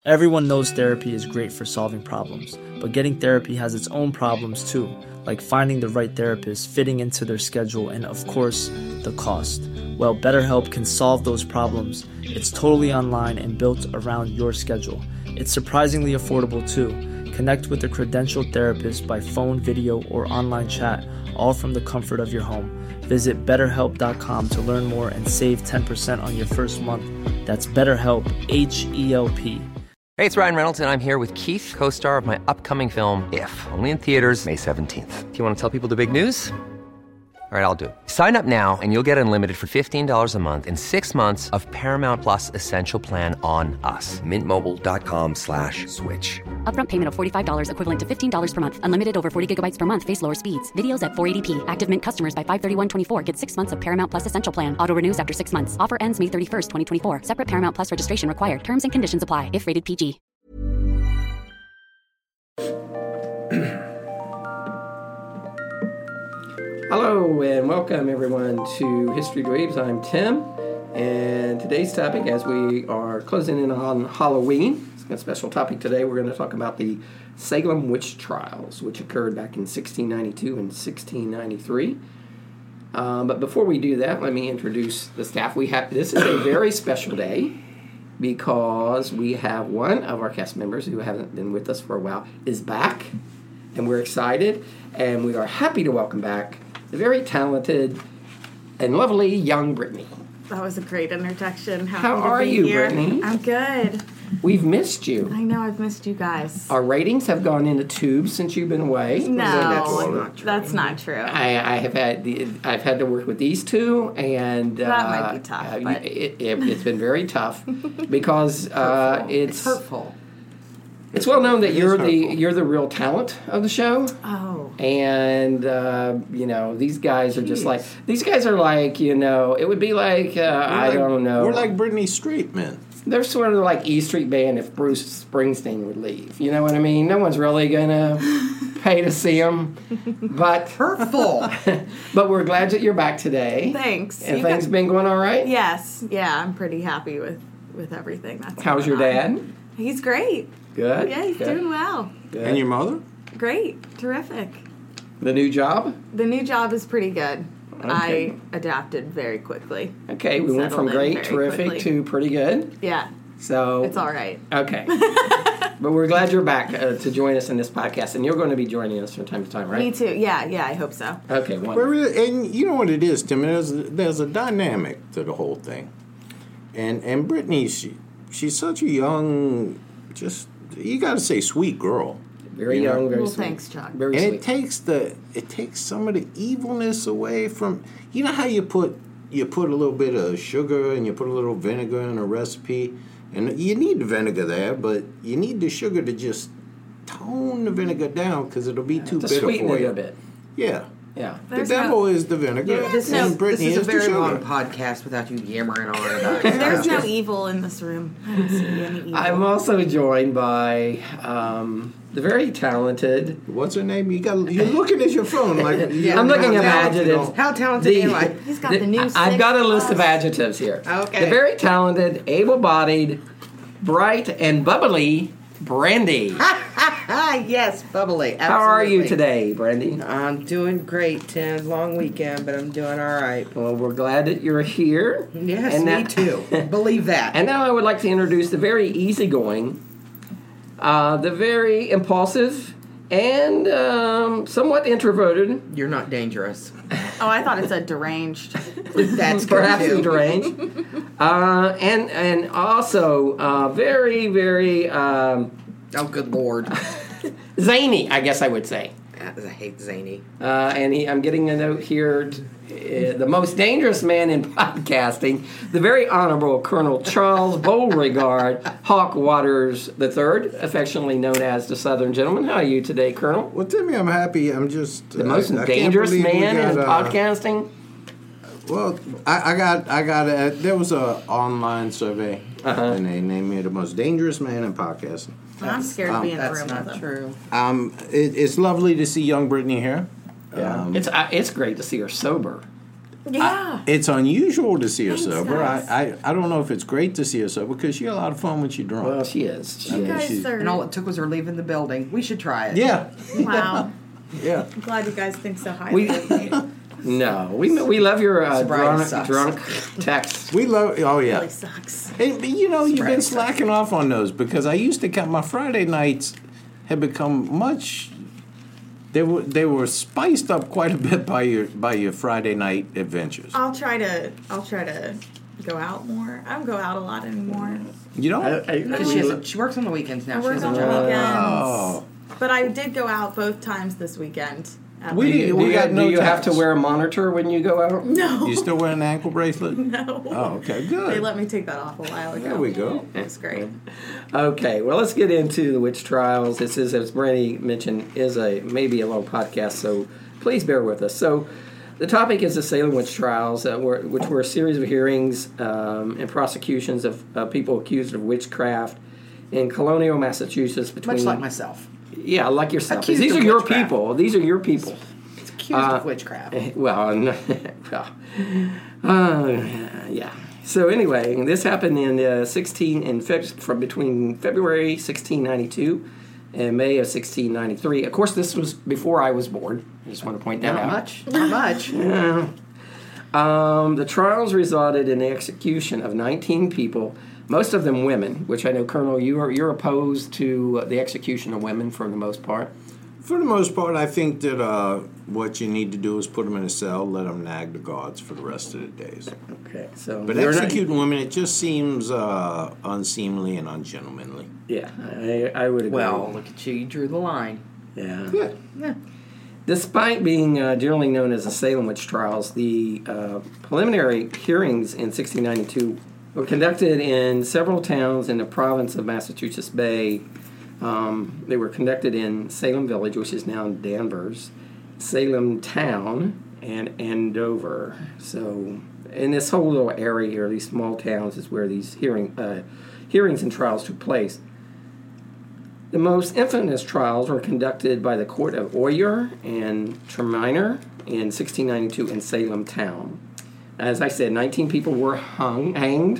Everyone knows therapy is great for solving problems, but getting therapy has its own problems too, like finding the right therapist, fitting into their schedule, and of course, the cost. Well, BetterHelp can solve those problems. It's totally online and built around your schedule. It's surprisingly affordable too. Connect with a credentialed therapist by phone, video, or online chat, all from the comfort of your home. Visit BetterHelp.com to learn more and save 10% on your first month. That's BetterHelp, H-E-L-P. Hey, it's Ryan Reynolds, and I'm here with Keith, co-star of my upcoming film, If, only in theaters May 17th. Do you want to tell people the big news? All right, I'll do it. Sign up now and you'll get unlimited for $15 a month and 6 months of Paramount Plus Essential Plan on us. MintMobile.com/switch. Upfront payment of $45 equivalent to $15 per month. Unlimited over 40 gigabytes per month. Face lower speeds. Videos at 480p. Active Mint customers by 531.24 get 6 months of Paramount Plus Essential Plan. Auto renews after 6 months. Offer ends May 31st, 2024. Separate Paramount Plus registration required. Terms and conditions apply if rated PG. Hello and welcome everyone to History Dweebs. I'm Tim, and today's topic, as we are closing in on Halloween, it's a special topic today. We're going to talk about the Salem witch trials, which occurred back in 1692 and 1693. But before we do that, let me introduce the staff. This is a very special day because we have one of our cast members who hasn't been with us for a while is back, and we're excited, and we are happy to welcome back the very talented and lovely young Brittany. That was a great introduction. How are you, here. Brittany? I'm good. We've missed you. I know, I've missed you guys. Our ratings have gone into tubes since you've been away. No, that's not true. I've had to work with these two, and that might be tough. But it's been very tough because it's hurtful. It's well known that you're the real talent of the show. Oh. And these guys are just like it would be like I don't know. We're like Britney Street men. They're sort of like E Street Band if Bruce Springsteen would leave. You know what I mean? No one's really gonna pay to see him, but hurtful. But we're glad that you're back today. Thanks. And things been going all right? Yes. Yeah, I'm pretty happy with everything. How's your dad? He's great. Good. Yeah, he's doing well. Good. And your mother? Great. Terrific. The new job? The new job is pretty good. Okay. I adapted very quickly. Okay, we went from great, terrific quickly. to pretty good. Yeah. So it's all right. Okay. But we're glad you're back to join us in this podcast, and you're going to be joining us from time to time, right? Me too. Yeah, I hope so. Okay, wonderful. And you know what it is, Tim? There's a dynamic to the whole thing. And Brittany, she's such a young, you got to say, sweet girl. Very young, very well, sweet. Thanks, Chuck. Very and sweet. it takes some of the evilness away from, you know how you put a little bit of sugar and you put a little vinegar in a recipe, and you need the vinegar there, but you need the sugar to just tone the vinegar down because it'll be too bitter sweeten for it you. a bit. Yeah. Yeah. The devil is the vinegar. Yeah, This is a very long podcast without you yammering on about it. There's no evil in this room. I don't see any evil. I'm also joined by the very talented. What's her name? You're looking at your phone like I'm looking at adjectives. How talented am I? He's got the new. I've got a list of adjectives here. Okay. The very talented, able-bodied, bright, and bubbly Brandy. Yes, bubbly. Absolutely. How are you today, Brandy? I'm doing great, Tim. Long weekend, but I'm doing all right. Well, we're glad that you're here. Yes, me too. Believe that. And now I would like to introduce the very easygoing, the very impulsive, and somewhat introverted. You're not dangerous. Oh, I thought it said deranged. That's perhaps good too. deranged, and also very, very Oh, good Lord. zany, I guess I would say. I hate zany. I'm getting a note here. The most dangerous man in podcasting, the very Honorable Colonel Charles Beauregard Hawk Waters III, affectionately known as the Southern Gentleman. How are you today, Colonel? Well, Timmy, I'm happy. I'm just The most dangerous man in podcasting? Well, I got there was a online survey, and they named me the most dangerous man in podcasting. I'm scared to be in the room That's with not him. true. It's lovely to see young Brittany here. Yeah, it's great to see her sober. Yeah. It's unusual to see her Thanks, sober. guys. I don't know if it's great to see her sober because she's a lot of fun when she's drunk. Well, she is. You guys are. And all it took was her leaving the building. We should try it. Yeah. Wow. Yeah. I'm glad you guys think so highly of me. No, we love your Sobriety sucks. drunk text. We love. Oh yeah. Really sucks. Hey, but you know, you've been Right. slacking off on those because I used to count my Friday nights had become much. They were spiced up quite a bit by your Friday night adventures. I'll try to go out more. I don't go out a lot anymore. You don't? She works on the weekends now. I She work has a on the job. weekends. Oh. But I did go out both times this weekend. Do you have to wear a monitor when you go out? No. You still wearing an ankle bracelet? No. Oh, okay, good. They let me take that off a while ago. There we go. It's great. Okay, well, let's get into the witch trials. This is, as Brandy mentioned, is maybe a long podcast, so please bear with us. So, the topic is the Salem witch trials, which were a series of hearings and prosecutions of people accused of witchcraft in colonial Massachusetts between. Much like myself. Yeah, like yourself. Accused These of are your witchcraft. people. These are your people. It's accused of witchcraft. Well, yeah. So anyway, this happened in from between February 1692 and May of 1693. Of course, this was before I was born. I just want to point that Not out. much. Not much. The trials resulted in the execution of 19 people, most of them women. Which I know, Colonel, you're opposed to the execution of women for the most part. For the most part, I think that what you need to do is put them in a cell, let them nag the guards for the rest of the days. Okay, so But executing women, it just seems unseemly and ungentlemanly. Yeah, I would agree. Well, look at you. You drew the line. Yeah. Yeah. Despite being generally known as the Salem witch trials, the preliminary hearings in 1692 were conducted in several towns in the province of Massachusetts Bay. They were conducted in Salem Village, which is now Danvers, Salem Town, and Andover. So, in this whole little area here, these small towns, is where these hearings and trials took place. The most infamous trials were conducted by the Court of Oyer and Treminer in 1692 in Salem Town. As I said, 19 people were hanged.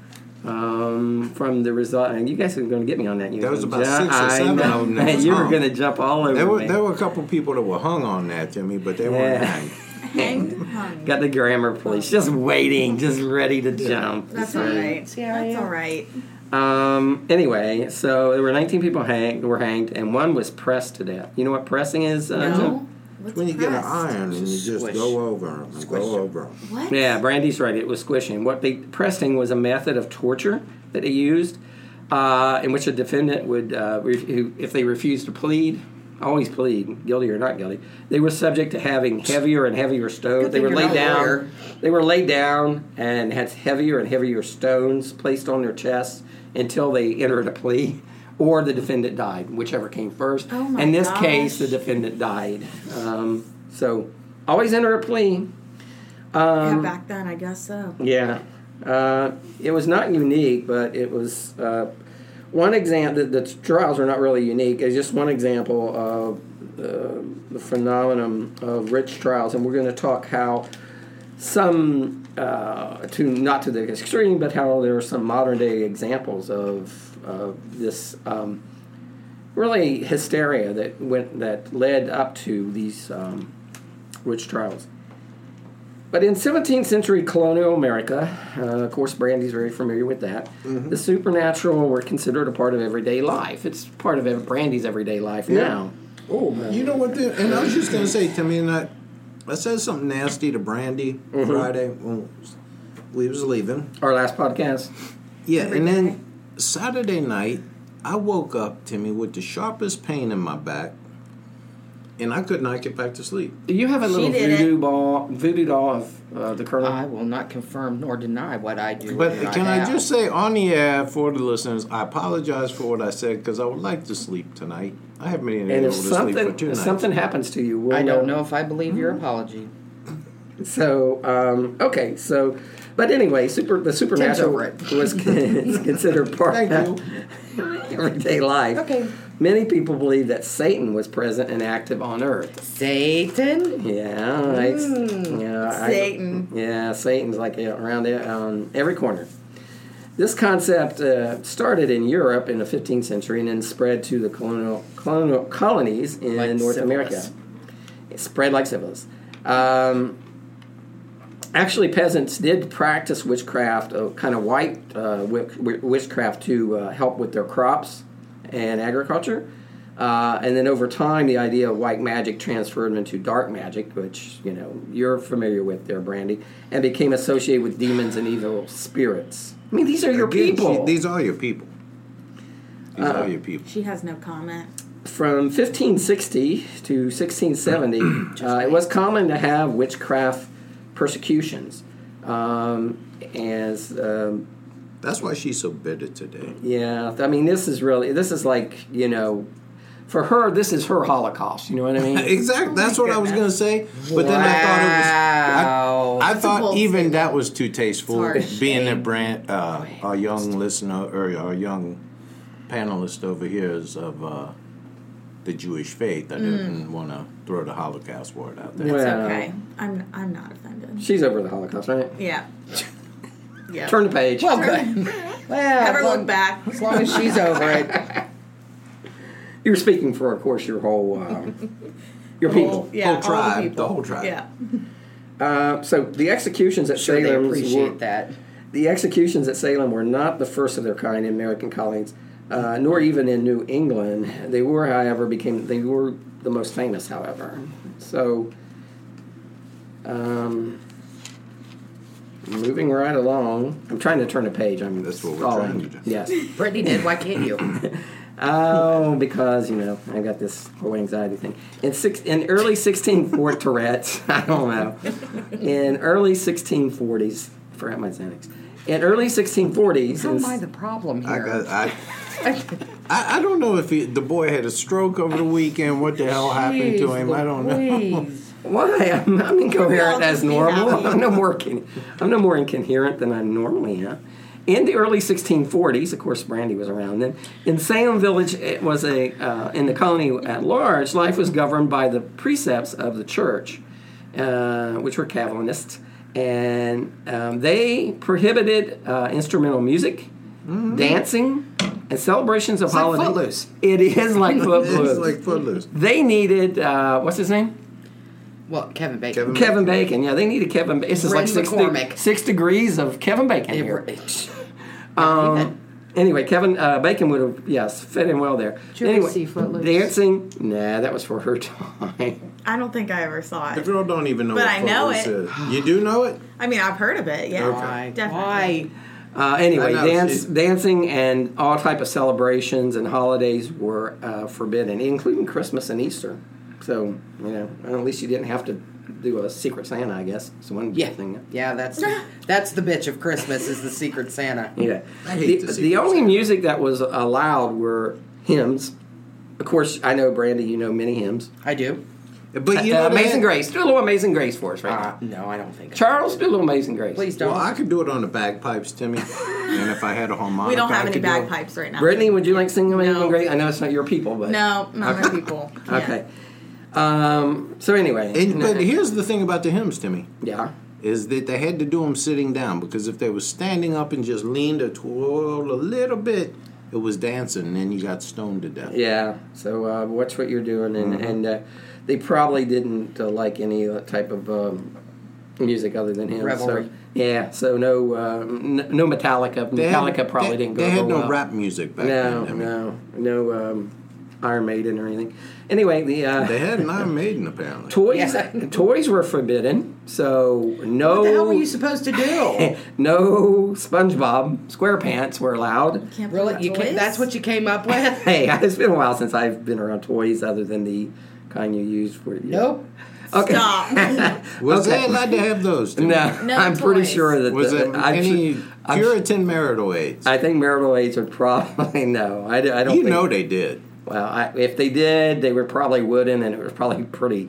From the result, and you guys are going to get me on that. There was about 6 or 7 I know. of them that was You were hung. going to jump all over me. There were a couple people that were hung on that, Timmy, but they weren't hanged. Hung. Got the grammar police just waiting, just ready to jump. That's all right. That's all right. Anyway, so there were 19 people were hanged, and one was pressed to death. You know what pressing is? Jim? No. What's When you get an pressed? iron and you just Squish. go over them and go over them. What? Yeah, Brandy's right. It was squishing. Pressing was a method of torture that they used, in which a defendant would, if they refused to plead, always plead, guilty or not guilty, they were subject to having heavier and heavier stones. Good They thing were you're laid not a down. lawyer. They were laid down and had heavier and heavier stones placed on their chests until they entered a plea, or the defendant died, whichever came first. Oh my In this gosh. case, the defendant died. So always enter a plea. Yeah, back then, I guess so. Yeah. It was not unique, but it was one example. The trials are not really unique. It's just one example of the phenomenon of witch trials, and we're going to talk how some, not to the extreme, but how there are some modern day examples of this really hysteria that led up to these witch trials. But in 17th century colonial America, of course, Brandy's very familiar with that, the supernatural were considered a part of everyday life. It's part of Brandy's everyday life now. Oh, you know what? And I was just going to say, Timmy, and I said something nasty to Brandy Friday when we was leaving. Our last podcast. Yeah, and then Saturday night, I woke up, Timmy, with the sharpest pain in my back, and I could not get back to sleep. Do you have a little did it. voodoo doll of the Colonel? I will not confirm nor deny what I do. But or can I have. just say on the air for the listeners, I apologize for what I said because I would like to sleep tonight. I haven't been and able if to sleep for 2 if nights. something happens to you, we'll I don't know if I believe your apology. So, okay, so, but anyway, the supernatural over it. was considered part. Thank you. everyday life. Okay. Many people believe that Satan was present and active on Earth. Satan? Yeah, Satan. Satan's like around there on every corner. This concept started in Europe in the 15th century and then spread to the colonial colonies in Like North syphilis. America. It spread like syphilis. Actually, peasants did practice witchcraft, kind of white witchcraft to help with their crops and agriculture. And then over time, the idea of white magic transferred into dark magic, which, you're familiar with there, Brandy, and became associated with demons and evil spirits. I mean, these are your people. These are your people. These are your people. She has no comment. From 1560 to 1670, it was common to have witchcraft persecutions. That's why she's so bitter today. Yeah, I mean, this is like, for her, this is her Holocaust. You know what I mean? Exactly. That's what I was going to say. But then I thought it was. I thought bold even statement. that was too tasteful. It's harsh. Being that Brand, our young listener or our young panelist over here is of the Jewish faith. I didn't want to throw the Holocaust word out there. It's Well, okay. I'm not offended. She's over the Holocaust, right? Yeah. Yeah. Turn the page. Well, good. Well, Never as long- look back. As long as she's over it. You're speaking for, of course, your whole your people. Yeah, Whole all tribe, people. the whole tribe. Yeah. So the executions at Sure, they Salem appreciate that. The executions at Salem were not the first of their kind in American colonies, nor even in New England. They were, however, the most famous. However, so moving right along. I'm trying to turn the page. That's what we're stalling. trying to do. Yes. Brittany did. Why can't you? Oh, because I got this whole anxiety thing. In early 1640 Tourette's, I don't know. In early 1640s, I forgot my Xanax. In early 1640s, How am I the problem here? I don't know if the boy had a stroke over the weekend. What the hell happened to him? I don't know. Please. why? I'm incoherent Well, as be normal. happy. I'm no more incoherent than I normally am. In the early 1640s, of course, Brandy was around then. In Salem Village, it was in the colony at large, life was governed by the precepts of the church, which were Calvinists, and they prohibited instrumental music, dancing, and celebrations of It's like holidays. Footloose. It is like Footloose. It's like Footloose. They needed what's his name? Well, Kevin Bacon. Kevin Bacon. Yeah, they needed Kevin. This is like Bryn McCormick. 6 degrees of Kevin Bacon here. Anyway, Kevin Bacon would have fit in well there. Did you ever Anyway, see Footloose? dancing. Nah, that was for her time. I don't think I ever saw The it. girl don't even know But what I know Footloose it. is. You do know it? I mean, I've heard of it. Yeah. Okay. Definitely. Why? Anyway, I know, she's- dancing and all type of celebrations and holidays were forbidden, including Christmas and Easter. So at least you didn't have to do a Secret Santa, I guess. It's one Yeah. thing. Yeah, that's the bitch of Christmas is the Secret Santa. Yeah. I hate the The Secret only Santa. music that was allowed were hymns. Of course, I know, Brandy, you know many hymns. I do. But you know Amazing that- Grace. Do a little Amazing Grace for us right now. No, I don't think. Charles, do a little Amazing Grace. Please don't. Well, I could do it on the bagpipes, Timmy. And if I had a harmonica, We don't have I any could do it. bagpipes right now. Brittany, would you like to sing Amazing No. Grace? I know it's not your people, but... No, not my people. Yeah. Okay. So anyway. But here's the thing about the hymns, Timmy, Yeah. is that they had to do them sitting down, because if they were standing up and just leaned or twirled a little bit, it was dancing, and then you got stoned to death. Yeah. So watch what you're doing. And they probably didn't like any type of music other than hymns. Revelry. So, yeah. So no Metallica. Metallica probably didn't go They had over no well. rap music back then. No Iron Maiden or anything. Anyway, They had an Iron Maiden, apparently. toys Yeah. toys were forbidden. So no. What the hell were you supposed to do? No SpongeBob SquarePants were allowed. Can't play Really? with You toys? that's what you came up with? Hey, it's been a while since I've been around toys other than the kind you use for. Nope. Okay. Stop. Was Okay. they allowed to have those? Timmy? No, No I'm pretty toys. sure that Was it any Puritan marital aids? I think marital aids would probably no. I don't. You think, know they did. Well, if they did, they were probably wooden, and it was probably pretty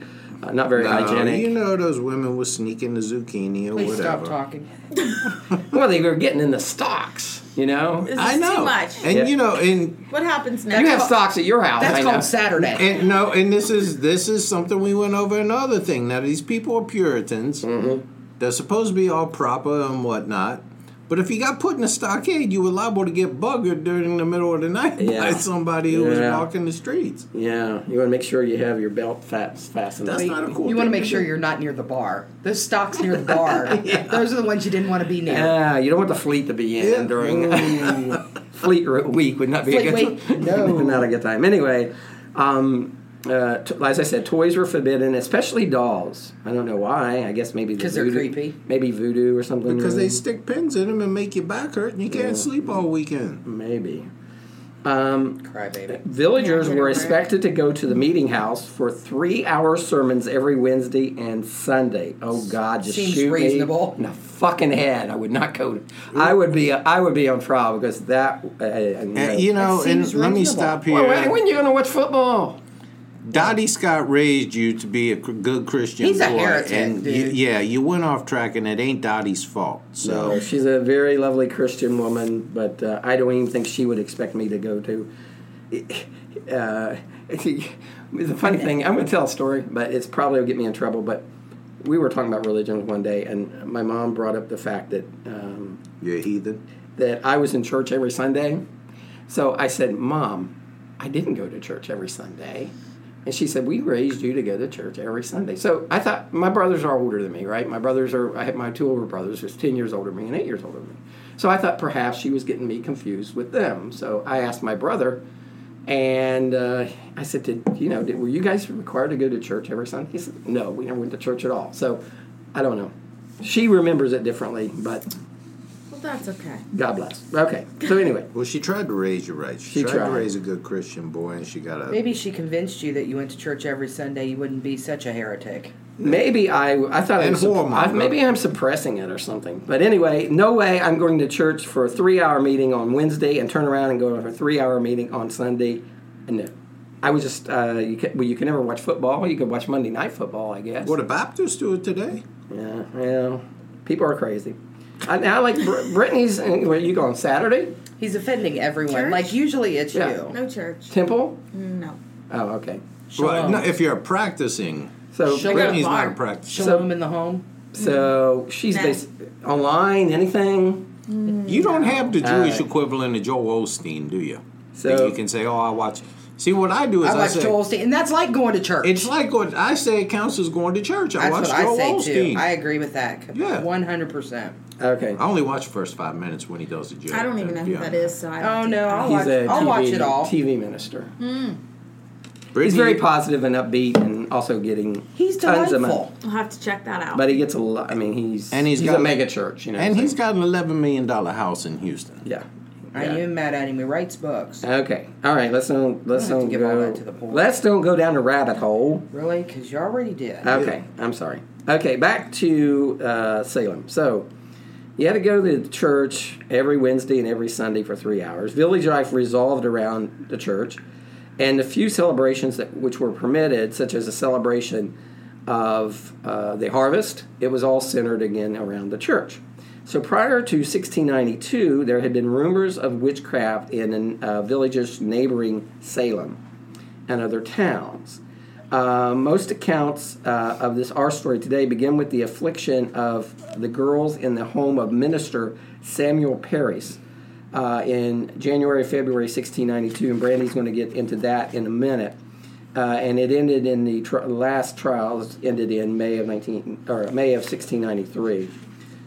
not very hygienic. You know those women were sneaking the zucchini or Please whatever. stop talking. Well, they were getting in the stocks, you know. This is I know. too much. And Yeah. you know, and What happens next? You have stocks at your house. I That's know. called Saturday. and no, and this is something we went over another thing. Now these people are Puritans. Mm-hmm. They're supposed to be all proper and whatnot. But if you got put in a stockade, you were liable to get buggered during the middle of the night by somebody who was Yeah. walking the streets. Yeah, you want to make sure you have your belt fastened. That's up. not a cool You want to thing make to sure do. you're not near the bar. Those stocks near the bar, those are the ones you didn't want to be near. Yeah, you don't want the fleet to be in Yeah. during Fleet Week would not be Fleet a good Week? No. not a good time. Anyway, as I said, toys were forbidden, especially dolls. I don't know why. I guess maybe the 'Cause they're voodoo- creepy. Maybe voodoo or something. Because they stick pins in them and make your back hurt, and you can't sleep all weekend. Maybe. Crybaby. Villagers Yeah, were right. expected to go to the meeting house for 3-hour sermons every Wednesday and Sunday. Oh God, just Seems shoot reasonable. me in the fucking head. I would not go. I would be on trial because that. You know, That and seems let me reasonable. stop here. Well, when are you going to watch football? Dottie Scott raised you to be a good Christian He's a boy, heretic, and dude. you went off track, and it ain't Dottie's fault. So No, she's a very lovely Christian woman, but I don't even think she would expect me to go to. The funny thing, I'm going to tell a story, but it's probably will get me in trouble. But we were talking about religion one day, and my mom brought up the fact that you're a heathen. that I was in church every Sunday. So I said, "Mom, I didn't go to church every Sunday." And she said, "We raised you to go to church every Sunday." So I thought, my brothers are older than me, right? I have my 2 older brothers who's 10 years older than me and 8 years older than me. So I thought perhaps she was getting me confused with them. So I asked my brother, and I said, were you guys required to go to church every Sunday? He said, "No, we never went to church at all." So I don't know. She remembers it differently, but Well, that's okay. God bless. Okay, so anyway. Well, she tried to raise you right. She tried tried. to raise a good Christian boy, and she got a. Maybe she convinced you that you went to church every Sunday, you wouldn't be such a heretic. Maybe I thought And whoremonger. maybe I'm suppressing it or something. But anyway, no way I'm going to church for a 3-hour meeting on Wednesday and turn around and go to a 3-hour meeting on Sunday. And no, I was just you can never watch football. You could watch Monday Night Football, I guess. Well, the Baptists do it today. Yeah, well, people are crazy. I like Brittany's. Where you go on Saturday? He's offending everyone. Church? Like, usually it's Yeah. you. No church. Temple? No. Oh, okay. Well, no, if you're practicing, So Shalom. Brittany's bar. not a practice. Shalom in the home. so she's Nah. online. Anything? You don't have the Jewish right. equivalent of Joel Osteen, do you? So- That you can say, "Oh, I watch." See, what I do is I watch say, Joel Osteen, and that's like going to church. It's like what I say. It counts as going to church. I that's watch what Joel I say Osteen. too. I agree with that. Yeah. 100%. Okay. I only watch the first 5 minutes when he does the joke. I don't even know who that is, so I don't Oh, think no, I I'll don't- watch- He's a I'll watch it all. TV minister. Brittany, He's very positive and upbeat, and also getting He's tons of money. delightful. I'll have to check that out. But he gets a lot. I mean, he's And he's a got- mega church, you know. and so- he's got an $11 million house in Houston. yeah. I ain't even mad at him. He writes books. Okay. All right. Let's don't have to give all go. that to the poor. Let's don't go down the rabbit hole. Really? Because you already did. Okay. I'm sorry. Okay. Back to Salem. So you had to go to church every Wednesday and every Sunday for 3 hours. Village life revolved around the church, and the few celebrations which were permitted, such as a celebration of the harvest, it was all centered again around the church. So prior to 1692, there had been rumors of witchcraft in villages neighboring Salem and other towns. Most accounts of our story today begin with the affliction of the girls in the home of minister Samuel Parris in January, February 1692, and Brandy's going to get into that in a minute. And it ended in the last trials ended in May of 1693.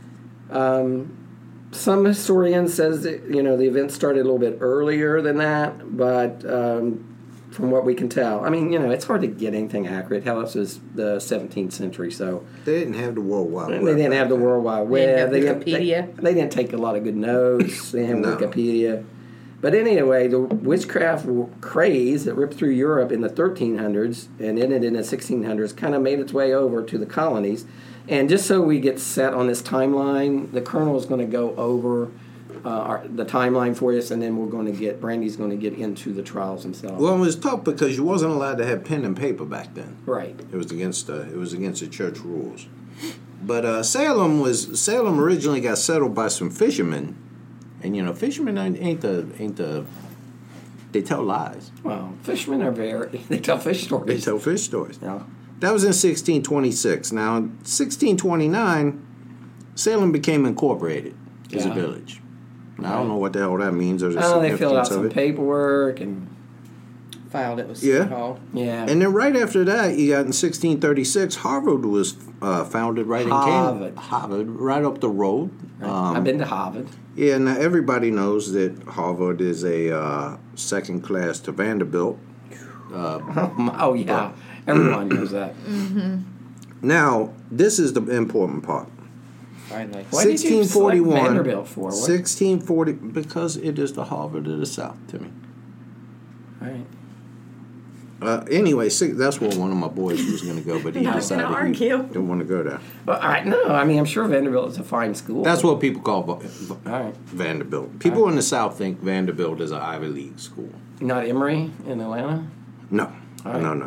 Some historians says that, the event started a little bit earlier than that, but from what we can tell, I mean, it's hard to get anything accurate. Hell, this was the 17th century, so They didn't have the World Wide Web. they didn't have the back then. World Wide They didn't Web. have They Wikipedia. they didn't take a lot of good notes. They didn't have No. Wikipedia. But anyway, the witchcraft craze that ripped through Europe in the 1300s and ended in the 1600s kind of made its way over to the colonies. And just so we get set on this timeline, the Colonel is going to go over the timeline for us, and then Brandy's going to get into the trials themselves. Well, it was tough because you wasn't allowed to have pen and paper back then. Right. It was against the church rules. But Salem originally got settled by some fishermen, and fishermen ain't the they tell lies. Well, fishermen they tell fish stories. They tell fish stories. Yeah. That was in 1626. Now, in 1629, Salem became incorporated as a village. Now, I don't know what the hell that means. Or the they filled out significance of some it. paperwork and Filed it with City Hall. yeah. And then right after that, you got in 1636, Harvard was founded right in Cambridge. Harvard, right up the road. I've been to Harvard. Yeah, now everybody knows that Harvard is a second class to Vanderbilt. Oh yeah, everyone knows that. Now, this is the important part. Finally. What did you select 1641. Vanderbilt for? What? 1640, because it is the Harvard of the South, Timmy. Right. Anyway, that's where one of my boys was going to go, but he Not decided gonna he argue. didn't want to go there. Well, I'm sure Vanderbilt is a fine school. That's what people call right. Vanderbilt. People in the South think Vanderbilt is an Ivy League school. Not Emory in Atlanta. No. right. No.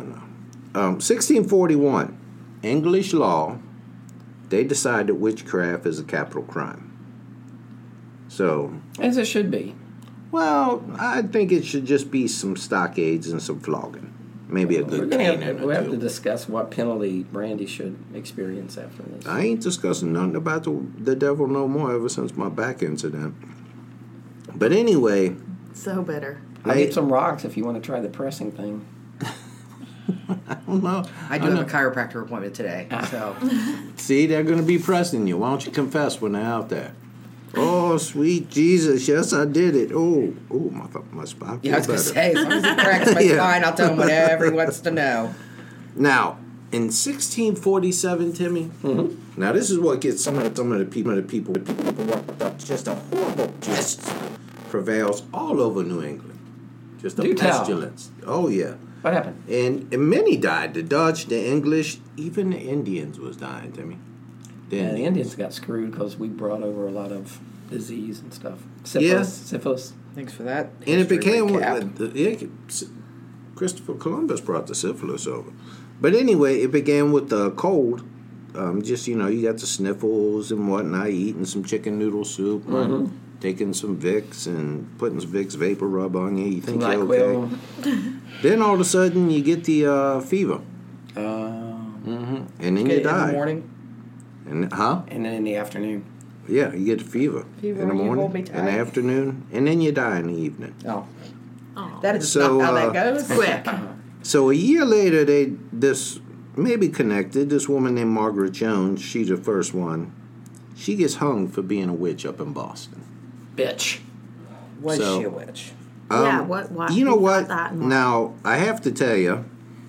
1641, English law, they decided witchcraft is a capital crime. So, As it should be. well, I think it should just be some stockades and some flogging. Maybe a good caning We or have to two. discuss what penalty Brandy should experience after this. I ain't discussing nothing about the devil no more ever since my back incident. But anyway, So bitter. I'll get some rocks if you want to try the pressing thing. I don't know. I do have a chiropractor appointment today, so See, they're going to be pressing you. Why don't you confess when they're out there? Oh, sweet Jesus, yes, I did it. Oh, my spine feels yeah, I was gonna better. say, as long as he cracks my Yeah. spine, I'll tell him whatever he wants to know. Now, in 1647, Timmy, now this is what gets some of the people worked up. Just a horrible pest prevails all over New England. Just a Do tell. pestilence. Oh, yeah. What happened? And many died. The Dutch, the English, even the Indians was dying, Timmy. Yeah, the Indians got screwed because we brought over a lot of disease and stuff. Yeah. Syphilis. Thanks for that. And it history became recap. Christopher Columbus brought the syphilis over. But anyway, it began with the cold. You got the sniffles and whatnot, eating some chicken noodle soup, taking some Vicks and putting some Vicks vapor rub on you. You think you're okay. Then all of a sudden you get the fever. And then Get you it die. in the morning. And And then in the afternoon. Yeah, you get the fever. Fever, in the you morning, hold me in the tight. afternoon, and then you die in the evening. Oh. That is So, not how that goes. Quick. So a year later, this maybe connected. This woman named Margaret Jones, she's the first one. She gets hung for being a witch up in Boston. Bitch. Was So- she a witch? Yeah, why You know we what? thought that and Now, I have to tell you,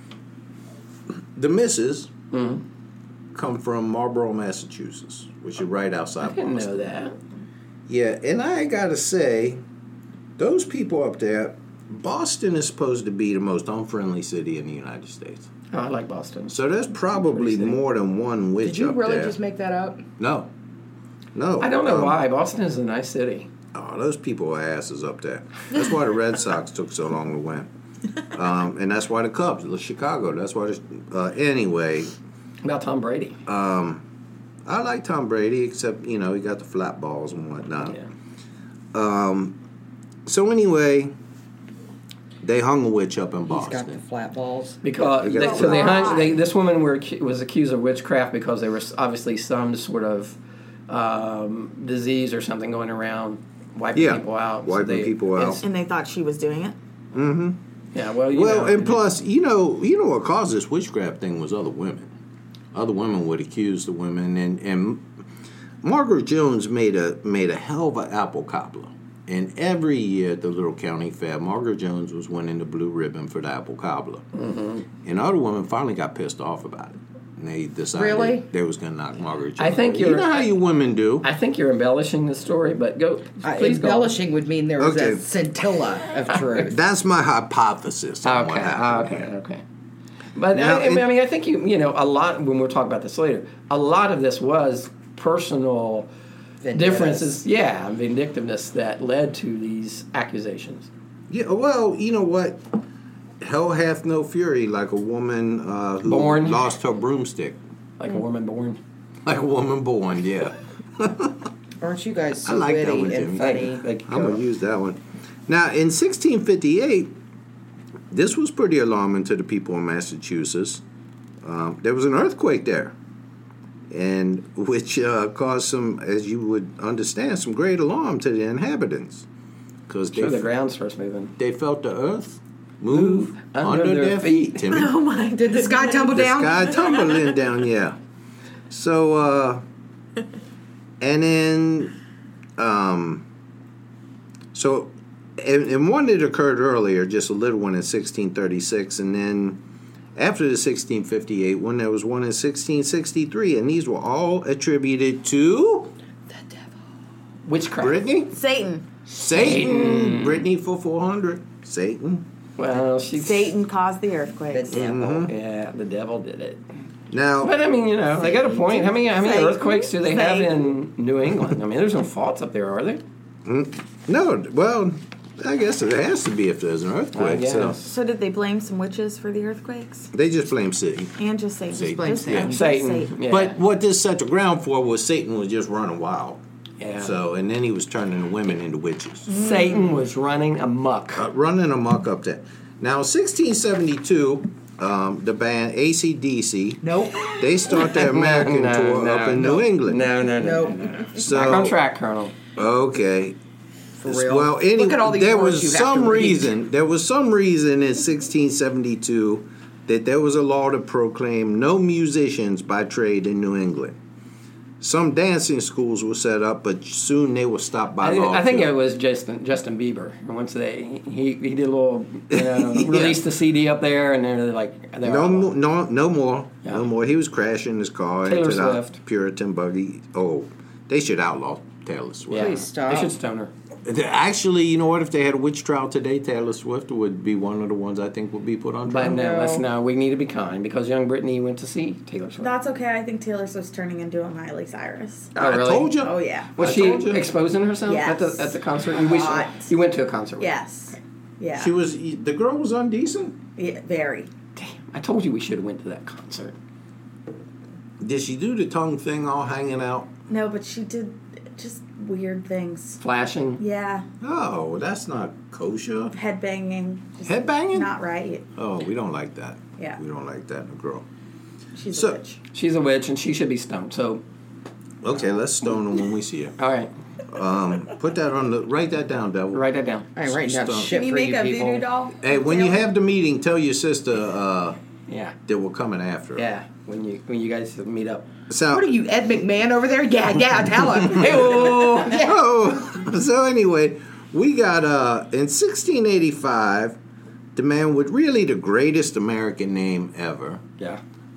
the missus come from Marlborough, Massachusetts, which is right outside I didn't Boston. know that. Yeah, and I gotta say, those people up there, Boston is supposed to be the most unfriendly city in the United States. Oh, I like Boston. So there's probably Pretty sick. more than one witch Did you up really there. just make that up? No. I don't know why. Boston is a nice city. Oh, those people are asses up there. That's why the Red Sox took so long to win. And that's why the Cubs, Chicago, that's why, anyway, About Tom Brady. I like Tom Brady, except, he got the flat balls and whatnot. Yeah. So anyway, they hung a witch up in He's got the Boston. flat balls. Because They got so they flat. hung. This woman was accused of witchcraft because there was obviously some sort of disease or something going around, wiping people out. Wiping people out. and they thought she was doing it. Yeah, well, And plus, you know what caused this witchcraft thing was other women. Other women would accuse the women, and Margaret Jones made a hell of an apple cobbler. And every year at the little county fair, Margaret Jones was winning the blue ribbon for the apple cobbler. And other women finally got pissed off about it. And they decided Really? they was going to knock Margaret Jones. I think you know how you women do. I think you're embellishing the story, but please go. Embellishing would mean there was Okay. a scintilla of truth. That's my hypothesis on what happened. Okay. But Now, I think a lot when we'll talk about this later. A lot of this was personal differences, vindictiveness that led to these accusations. Yeah, well, you know what? Hell hath no fury like a woman who Born. lost her broomstick. Like a woman born. Like a woman born, yeah. Aren't you guys I so like that witty one, and Jimmy. funny? Thank you. I'm going to use that one. Now, in 1658, this was pretty alarming to the people in Massachusetts. There was an earthquake there, and which caused some, as you would understand, some great alarm to the inhabitants. Because Sure, the ground starts moving. they felt the earth move under their feet, Timmy. Oh my! Did the sky tumble The down? sky tumbling down, yeah. So, and then, and one that occurred earlier, just a little one in 1636, and then after the 1658 one, there was one in 1663, and these were all attributed to Witchcraft. Brittany? Satan. Brittany for 400. Satan. Well, Satan caused the earthquakes. The devil. Yeah, the devil did it. Now, But I mean, you know, they got a point. How many Satan. earthquakes do they have Satan. in New England? I mean, there's no faults up there, are there? no, well, I guess it has to be if there's an earthquake. I So guess. So did they blame some witches for the earthquakes? they just blame Satan. And just Satan. Satan. Blame Just- Satan. and just Satan. Yeah. But what this set the ground for was Satan was just running wild. Yeah. So, and then he was turning the women into witches. Satan was running amok. Running amok up there. Now, 1672, the band AC/DC, Nope. they start their American tour up in New England. Nope. So, Back on track, Colonel. okay. For real. Well, anyway, Look at all these there words you was have to some read. reason. There was some reason in 1672 that there was a law to proclaim no musicians by trade in New England. Some dancing schools were set up, but soon they were stopped by law. I think too. it was Justin Bieber. Once he did a little, released the CD up there, and they're like, No more. Yeah. No more. He was crashing his car Taylor into the Swift. Puritan buggy. Oh, they should outlaw Taylor Swift. Yeah, Please stop. They should stone her. Actually, you know what? If they had a witch trial today, Taylor Swift would be one of the ones I think would be put on trial. But no, we need to be kind because young Brittany went to see Taylor Swift. That's okay. I think Taylor Swift's turning into a Miley Cyrus. Oh, really? I told you. Oh yeah. Was I she told you. exposing herself Yes. at the concert? Hot. You went to a concert with her. Yes. Yeah. She was. The girl was undecent. Yeah, very. Damn, I told you we should have went to that concert. Did she do the tongue thing all hanging out? No, but she did just weird things. Flashing. Yeah. No, that's not kosher. Headbanging. Just Headbanging? Not right. Oh, we don't like that. Yeah. We don't like that in a girl. She's So- a bitch. She's a witch and she should be stoned. So, Okay, let's stone her when we see her. all right, Put that on the. Write that down, devil. write that down. I ain't writing down Stop. shit Can you for make you a people. voodoo doll? Hey, when you have the meeting, tell your sister Yeah, that we're coming after her. yeah. When you guys meet up. So, What are you, Ed McMahon over there? Yeah, tell him. oh, so anyway, we got in 1685, the man with really the greatest American name ever Yeah.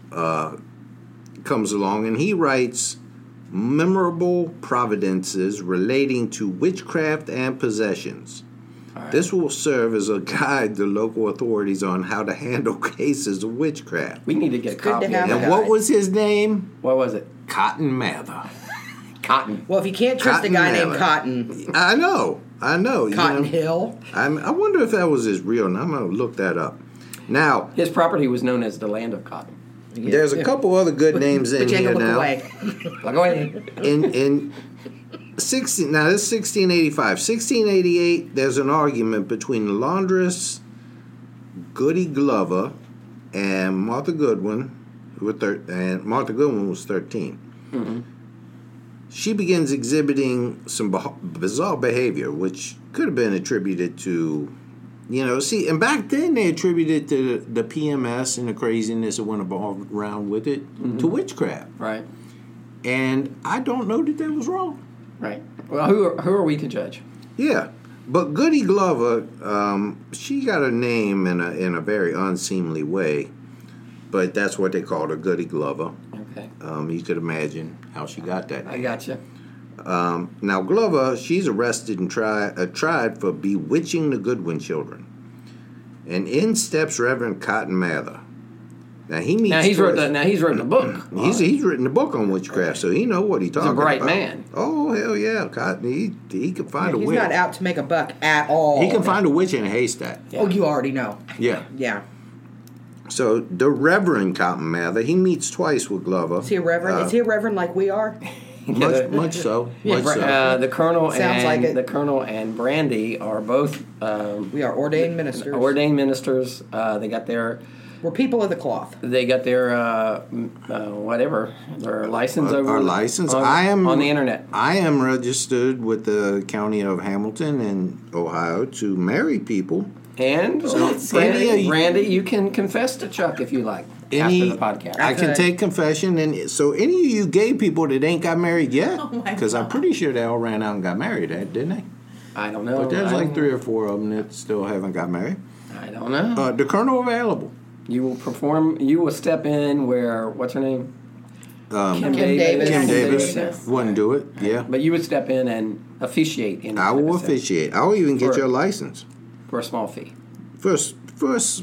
comes along, and he writes memorable providences relating to witchcraft and possessions. This will serve as a guide to local authorities on how to handle cases of witchcraft. We need to get a It's good copy. to have of a that. And what was his name? What was it? Cotton Mather. Cotton. Well, if you can't trust a guy Cotton named Mather. Cotton, I know. You Cotton know. Hill. I wonder if that was his real name. I'm going to look that up. Now, His property was known as the Land of Cotton. there's a couple other good names in But you ain't here gonna look now. away. Like, go ahead. In 16, now this is 1685. 1688, there's an argument between the laundress Goody Glover and Martha Goodwin, and Martha Goodwin was 13. Mm-hmm. She begins exhibiting some bizarre behavior, which could have been attributed to, and back then they attributed to the PMS and the craziness that went around with it to witchcraft. Right. And I don't know that was wrong. Right. Well, who are we to judge? Yeah, but Goody Glover, she got a name in a very unseemly way, but that's what they called her, Goody Glover. Okay. You could imagine how she got that I name. gotcha. Now Glover, she's arrested and tried for bewitching the Goodwin children, and in steps Reverend Cotton Mather. Now he meets. He's written a book. He's written a book on witchcraft, so he know what he's talking about. He's a bright man. Oh hell yeah, Cotton. He can find a He's witch. not out to make a buck at all. He can find a witch in a haystack. Yeah. Oh, you already know. Yeah. Yeah. So the Reverend Cotton Mather, he meets twice with Glover. Is he a reverend? Is he a reverend like we are? Much so. Much so. The Colonel Sounds like it. the Colonel and Brandy are both We are ordained ministers. ordained ministers. They got their We're people of the cloth. whatever their license over Our license. on the internet. I am registered with the county of Hamilton in Ohio to marry people. And Brandy, you can confess to Chuck if you like after the podcast. I can could. take confession, and so any of you gay people that ain't got married yet, Oh my because I'm pretty sure they all ran out and got married, didn't they? I don't know. But there's like 3 or 4 of them that still haven't got married. I don't know. The Colonel available. You will perform. You will step in where what's her name? Kim Davis. Kim Davis Davis. wouldn't do it. Yeah, But you would step in and officiate in. I will officiate. I'll even get For- your license for a small fee. Stipend.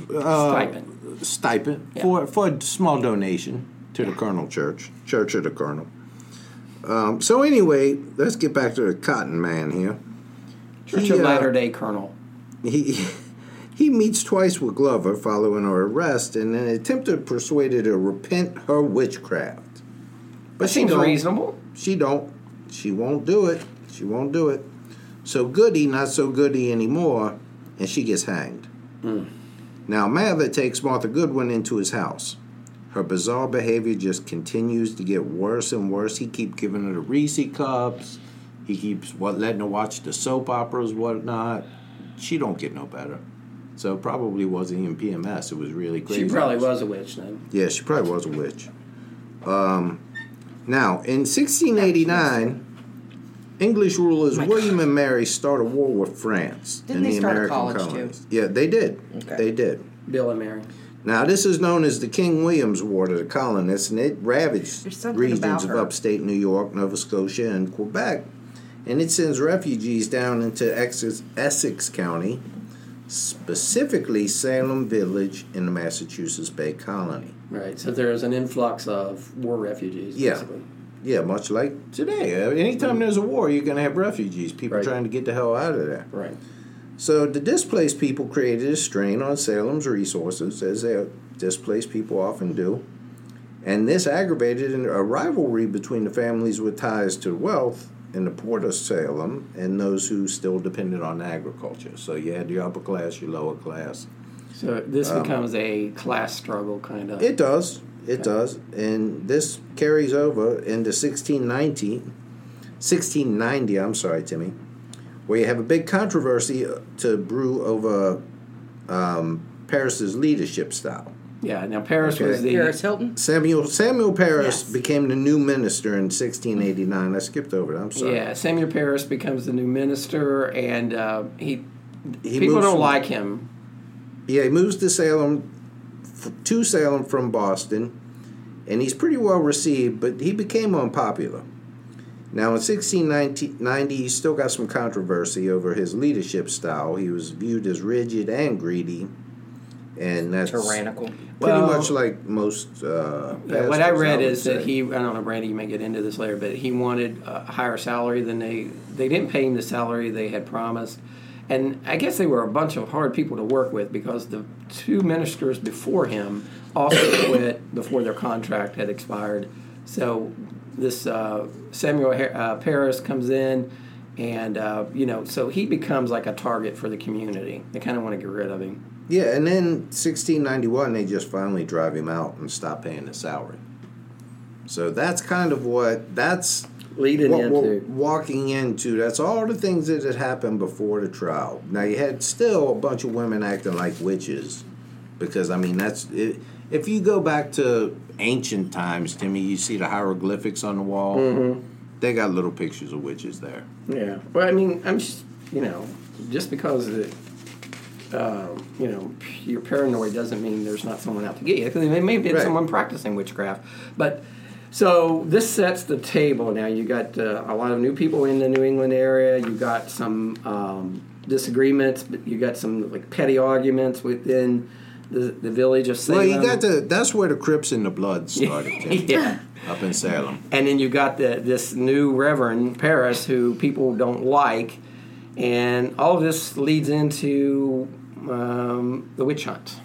Yeah. For a small donation to the Colonel Church of the Colonel. So anyway, let's get back to the Cotton Man here. Church of Latter-day Colonel. He meets twice with Glover following her arrest, and an attempt to persuade her to repent her witchcraft. That seems reasonable. She don't. She won't do it. She won't do it. So Goody, not so Goody anymore, and she gets hanged. Now Mather takes Martha Goodwin into his house. Her bizarre behavior just continues to get worse and worse. He keeps giving her the Reese cups. He keeps letting her watch the soap operas, whatnot. She don't get no better. So it probably wasn't even PMS. It was really crazy. She probably was a witch then. Yeah, she probably was a witch. Now, in 1689, English rulers William and Mary start a war with France Didn't in they the start a American college, colonies. too? Yeah, they did. Okay. They did. Bill and Mary. Now, this is known as the King William's War to the colonists, and it ravaged There's something regions about of her. upstate New York, Nova Scotia, and Quebec. And it sends refugees down into Essex County, specifically Salem Village in the Massachusetts Bay Colony. Right. So there's an influx of war refugees. Yeah. Basically. Yeah, much like today. Anytime there's a war, you're going to have refugees, people Right. trying to get the hell out of there. Right. So the displaced people created a strain on Salem's resources, as displaced people often do. And this aggravated a rivalry between the families with ties to wealth in the port of Salem and those who still depended on agriculture. So you had your upper class, your lower class. So this becomes a class struggle kind of. It does. It does. And this carries over into 1690, I'm sorry, Timmy, where you have a big controversy to brew over Paris's leadership style. Yeah. Now Paris Okay. was the Paris Hilton. Samuel Paris Yes. became the new minister in 1689. I skipped over that. I'm sorry. Yeah. Samuel Paris becomes the new minister, and He people moves don't from- like him. Yeah, he moves to Salem from Boston, and he's pretty well received, but he became unpopular. Now, in 1690, he still got some controversy over his leadership style. He was viewed as rigid and greedy, and that's Tyrannical. pretty Well, much like most Yeah, pastors, what I read would is that say. I don't know, Brandy, you may get into this later, but he wanted a higher salary than they didn't pay him the salary they had promised. And I guess they were a bunch of hard people to work with because the 2 ministers before him also quit before their contract had expired. So this Samuel Paris comes in, and so he becomes like a target for the community. They kind of want to get rid of him. Yeah, and then 1691, they just finally drive him out and stop paying his salary. So that's kind of what Leading what we're into walking into. That's all the things that had happened before the trial. Now you had still a bunch of women acting like witches, because I mean that's it. If you go back to ancient times, Timmy, you see the hieroglyphics on the wall. Mm-hmm. They got little pictures of witches there. Yeah. Well, I mean, I'm just, just because you're paranoid doesn't mean there's not someone out to get you. Because there may be Right. someone practicing witchcraft. But so this sets the table. Now you got a lot of new people in the New England area. You got some disagreements, but you got some like petty arguments within the village of Salem. Well, you got that's where the Crips and the Bloods started. Tim. Yeah. Up in Salem. And then you got this new Reverend Paris who people don't like, and all of this leads into the witch hunt.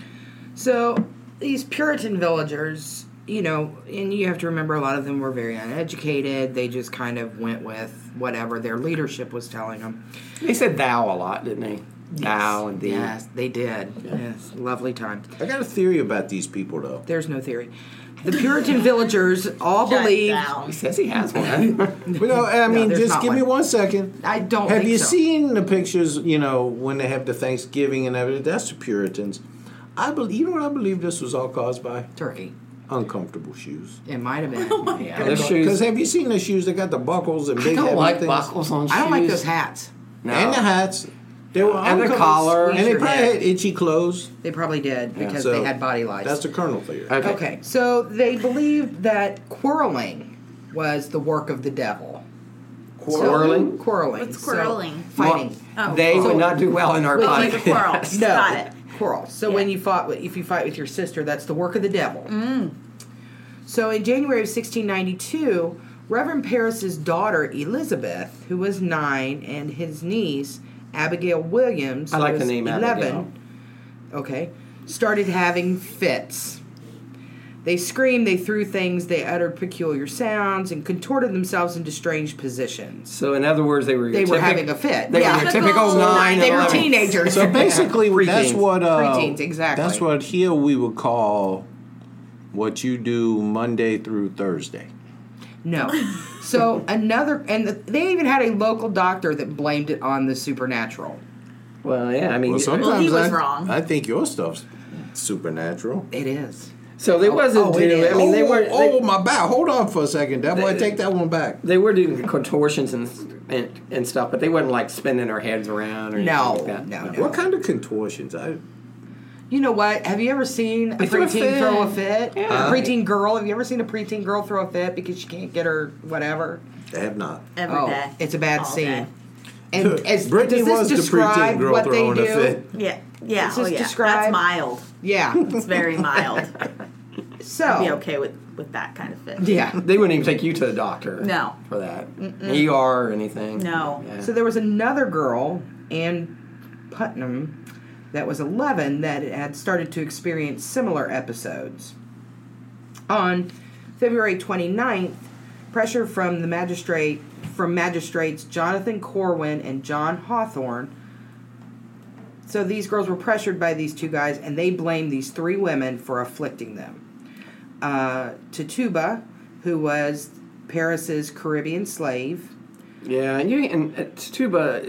So these Puritan villagers, and you have to remember a lot of them were very uneducated. They just kind of went with whatever their leadership was telling them. They said thou a lot, didn't they? Thou and thee. Yes, they did. Yeah. Yes, lovely time. I got a theory about these people, though. There's no theory. The Puritan villagers all believe. He says he has one. I mean, there's just not give me one. 1 second. I don't Have think you so. seen the pictures, when they have the Thanksgiving and everything? That's the Puritans. You know what I believe this was all caused by? Turkey. Uncomfortable shoes. It might have been. Yeah, those shoes. Because have you seen the shoes? They got the buckles and big I don't heavy like things. buckles on shoes. I don't like those hats. No. And the hats. They were And the uncomfortable. collar. And they Your probably head. had itchy clothes. They probably did because So, they had body lice. That's the Colonel theory. Okay, so they believed that quarreling was the work of the devil. Quarreling? So, quarreling. What's So, quarreling? fighting. Oh. They would not do well in our With podcast. the quarrel. No. Got it. Quarrel. So Yeah. when if you fight with your sister, that's the work of the devil. So in January of 1692, Reverend Paris's daughter Elizabeth, who was 9, and his niece Abigail Williams, I like who the was name 11, Abigail. okay, started having fits. They screamed, they threw things, they uttered peculiar sounds, and contorted themselves into strange positions. So in other words, they were having a fit. They Yeah. were your typical 9 They were 11. teenagers. So basically, that's Preteens. what Preteens, exactly. That's what here we would call what you do Monday through Thursday. No. So they even had a local doctor that blamed it on the supernatural. Well, yeah, I mean, Well, sometimes he was I, wrong. I think your stuff's supernatural. It is. so they wasn't it doing. is. I mean, they were. Oh, my back. Hold on for a second. That boy, take that one back. They were doing contortions and stuff, but they wasn't like spinning their heads around or No, anything like that. no. What kind of contortions? You know what? Have you ever seen a They threw a preteen fit. throw a fit? Yeah. A preteen girl? Have you ever seen a preteen girl throw a fit because she can't get her whatever? I have not. Every day. It's a bad All scene. day. And as, Brittany does this was the describe preteen girl what they throwing a do? fit. Yeah. Yeah. Does Oh, this yeah. describe- That's mild. Yeah. It's very mild. So I'd be okay with that kind of fit. yeah. They wouldn't even take you to the doctor. No. For that. ER or anything. No. Yeah. So there was another girl, Ann Putnam, that was 11 that had started to experience similar episodes. On February 29th, pressure from magistrates Jonathan Corwin and John Hawthorne. So these girls were pressured by these two guys, and they blamed these 3 women for afflicting them. Tituba, who was Paris's Caribbean slave. Yeah, and Tuba.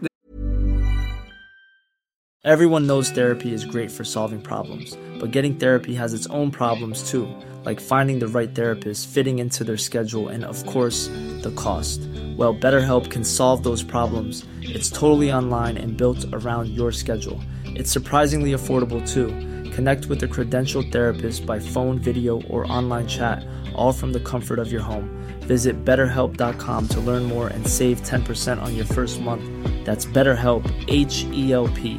Everyone knows therapy is great for solving problems, but getting therapy has its own problems too, like finding the right therapist, fitting into their schedule, and of course, the cost. Well, BetterHelp can solve those problems. It's totally online and built around your schedule. It's surprisingly affordable too. Connect with a credentialed therapist by phone, video, or online chat, all from the comfort of your home. Visit BetterHelp.com to learn more and save 10% on your first month. That's BetterHelp, H-E-L-P.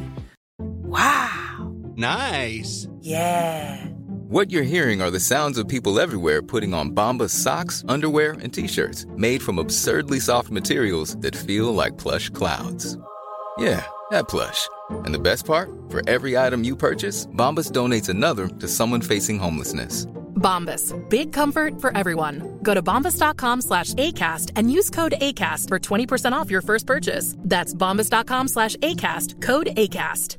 Nice. Yeah. What you're hearing are the sounds of people everywhere putting on Bombas socks, underwear, and T-shirts made from absurdly soft materials that feel like plush clouds. Yeah, that plush. And the best part? For every item you purchase, Bombas donates another to someone facing homelessness. Bombas. Big comfort for everyone. Go to bombas.com/ACAST and use code ACAST for 20% off your first purchase. That's bombas.com/ACAST. Code ACAST.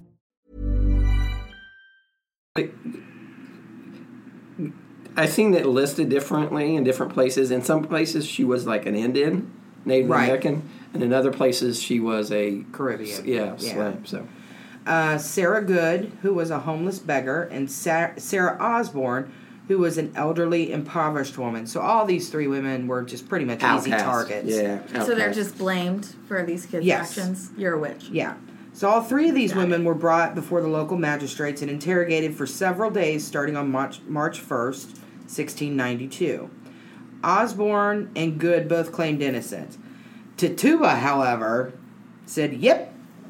I seen it listed differently in different places. In some places, she was like an Indian, Native Right. American, and in other places, she was a Caribbean. Yeah, Yeah. slave. So Sarah Good, who was a homeless beggar, and Sarah Osborne, who was an elderly, impoverished woman. So all these 3 women were just pretty much easy outcast. targets. Yeah. So they're outcast. just blamed for these kids' Yes. actions. You're a witch. Yeah. So all 3 of these women were brought before the local magistrates and interrogated for several days starting on March 1st, 1692. Osborne and Good both claimed innocence. Tituba, however, said, "Yep,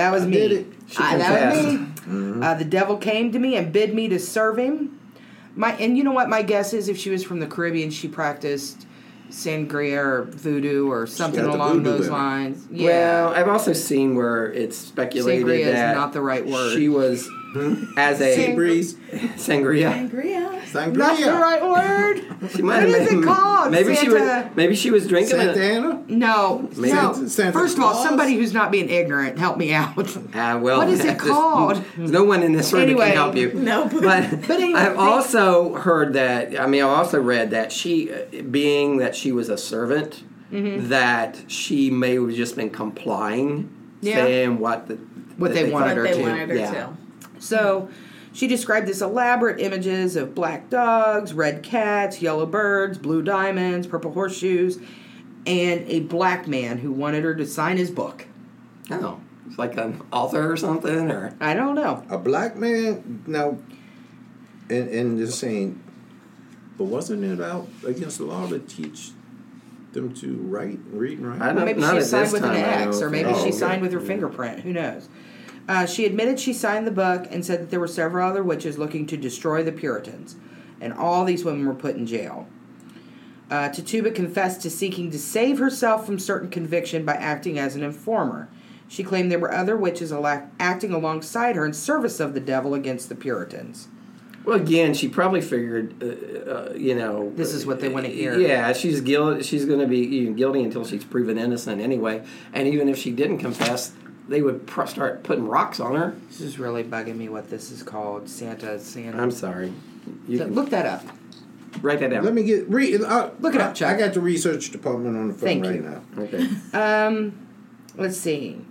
That was I me. did it. That was me. The devil came to me and bid me to serve him. And you know what? My guess is if she was from the Caribbean, she practiced sangria or voodoo or something got the along voodoo those in her. lines. Yeah. Well, I've also seen where it's speculated Sangria is that not the right word. she was as a Sea breeze. sangria. Sangria. Sangria. Not the right word. She What is it called? Maybe Santa? she was drinking Santa it. Ana? No. No. Santa First of all, Claus? somebody who's not being ignorant, help me out. Well, What is it called? There's no one in this room Anyway. that can help you. No. But anyway, I've also heard that. I mean, I also read that she, being that she was a servant, that she may have just been complying, saying what they wanted her What they to. wanted her Yeah. to. So she described this elaborate images of black dogs, red cats, yellow birds, blue diamonds, purple horseshoes, and a black man who wanted her to sign his book. Oh, it's like an author or something, or I don't know. A black man? Now, and just saying, but wasn't it out against the law to teach them to read and write? I Well, don't- maybe not she at signed this with an time, I X, don't or maybe think. she Oh, okay. signed with her fingerprint. Who knows? She admitted she signed the book and said that there were several other witches looking to destroy the Puritans, and all these women were put in jail. Tituba confessed to seeking to save herself from certain conviction by acting as an informer. She claimed there were other witches acting alongside her in service of the devil against the Puritans. Well, again, she probably figured, This is what they want to hear. Yeah, she's guilty. She's going to be guilty until she's proven innocent anyway. And even if she didn't confess, they would start putting rocks on her. This is really bugging me what this is called. Santa. I'm sorry. You can Look that up. write that down. Let me get Look it up, Chuck. I got the research department on the phone Thank right you. now. Okay. Let's see.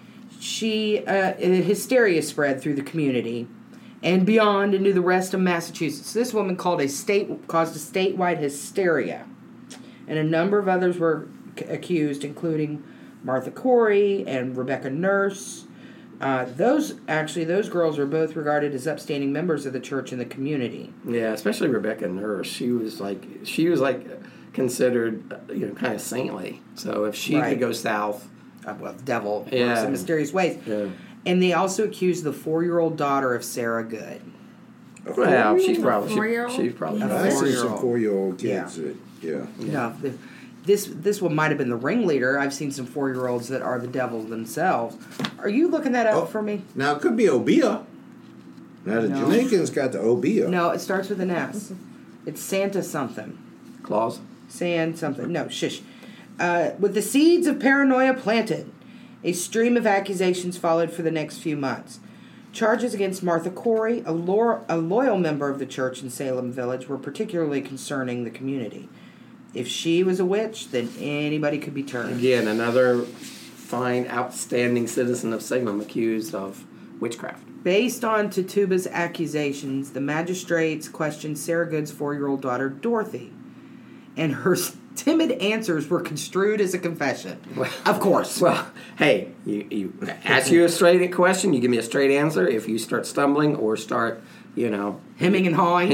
Hysteria spread through the community and beyond into the rest of Massachusetts. This woman caused a statewide hysteria, and a number of others were accused, including Martha Corey and Rebecca Nurse. Those girls were both regarded as upstanding members of the church and the community. Yeah, especially Rebecca Nurse. She was like considered kind of saintly. So if she Right. could go south, The devil works Yeah. in mysterious ways. yeah. And they also accused the 4-year-old daughter of Sarah Good. Well, she's probably four-year-old? she's probably. I see some 4-year-old. 4-year-old kids that, yeah. No, this one might have been the ringleader. I've seen some 4-year-olds that are the devils themselves. Are you looking that up for me? Now, it could be Obia. Now, the No. Jamaicans got the Obia. No, it starts with an S. It's Santa something. Claus. San something. No, shush. With the seeds of paranoia planted, a stream of accusations followed for the next few months. Charges against Martha Corey, a loyal member of the church in Salem Village, were particularly concerning the community. If she was a witch, then anybody could be turned. Again, another fine, outstanding citizen of Salem accused of witchcraft. Based on Tituba's accusations, the magistrates questioned Sarah Good's 4-year-old daughter, Dorothy, and her timid answers were construed as a confession. Of course. Well, hey, you ask you a straight question, you give me a straight answer. If you start stumbling or start, Hemming and hawing.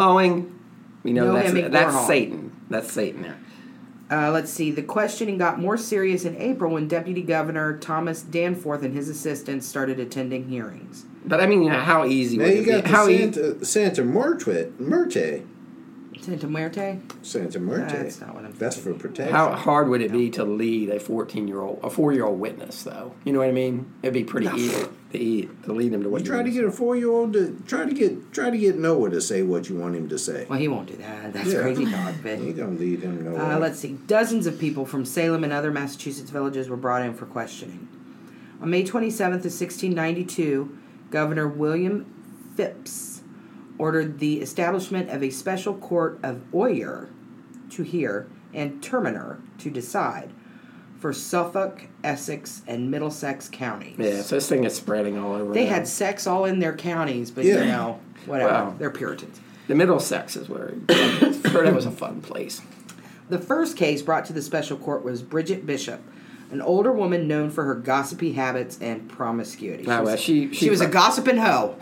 No hemming or that's hawing. Satan. That's Satan there. Let's see. The questioning got more serious in April when Deputy Governor Thomas Danforth and his assistants started attending hearings. But I mean, how easy Now, would you it got be? How Santa Murte. Santa Muerte? Santa Murte. That's not what I'm That's for thinking. protection. How hard would it be to lead a 4-year-old witness, though? You know what I mean? It'd be pretty easy to lead him to what You try to get a 4-year-old to try to get Noah to say what you want him to say. Well, he won't do that. That's Yeah. crazy talk. But You gonna lead him nowhere. let's see. Dozens of people from Salem and other Massachusetts villages were brought in for questioning. On May 27th of 1692, Governor William Phips ordered the establishment of a special court of oyer to hear and terminer to decide for Suffolk, Essex, and Middlesex counties. Yeah, so this thing is spreading all over. They now. had sex all in their counties, but Yeah. whatever. Wow. They're Puritans. The Middlesex is where I heard it was a fun place. The first case brought to the special court was Bridget Bishop, an older woman known for her gossipy habits and promiscuity. She was a gossiping hoe.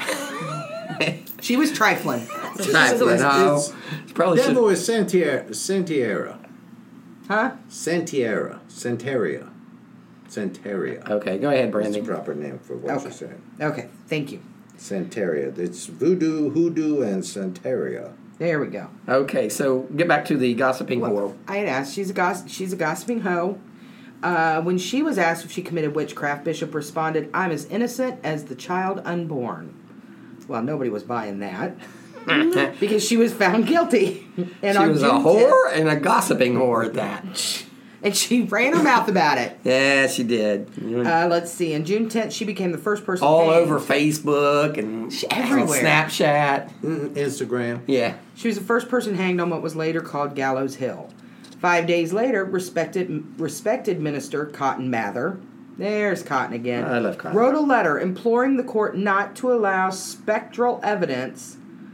She was trifling. It's probably should. Devil is Santiera. Huh? Santeria. Santeria. Okay, go ahead, That's Brandy. the proper name for what you're saying. Okay, thank you. Santeria. It's voodoo, hoodoo, and Santeria. There we go. Okay, so get back to the gossiping whore. I had asked. She's a gossiping hoe. When she was asked if she committed witchcraft, Bishop responded, "I'm as innocent as the child unborn." Well, nobody was buying that because she was found guilty. And She on was a June whore and a gossiping whore at that. and she ran her mouth about it. Yeah, she did. Let's see. On June 10th, she became the first person All hanged. over Facebook and everywhere. Snapchat. Instagram. Yeah. She was the first person hanged on what was later called Gallows Hill. 5 days later, respected minister Cotton Mather, there's Cotton again, I love Cotton. wrote a letter imploring the court not to allow spectral evidence,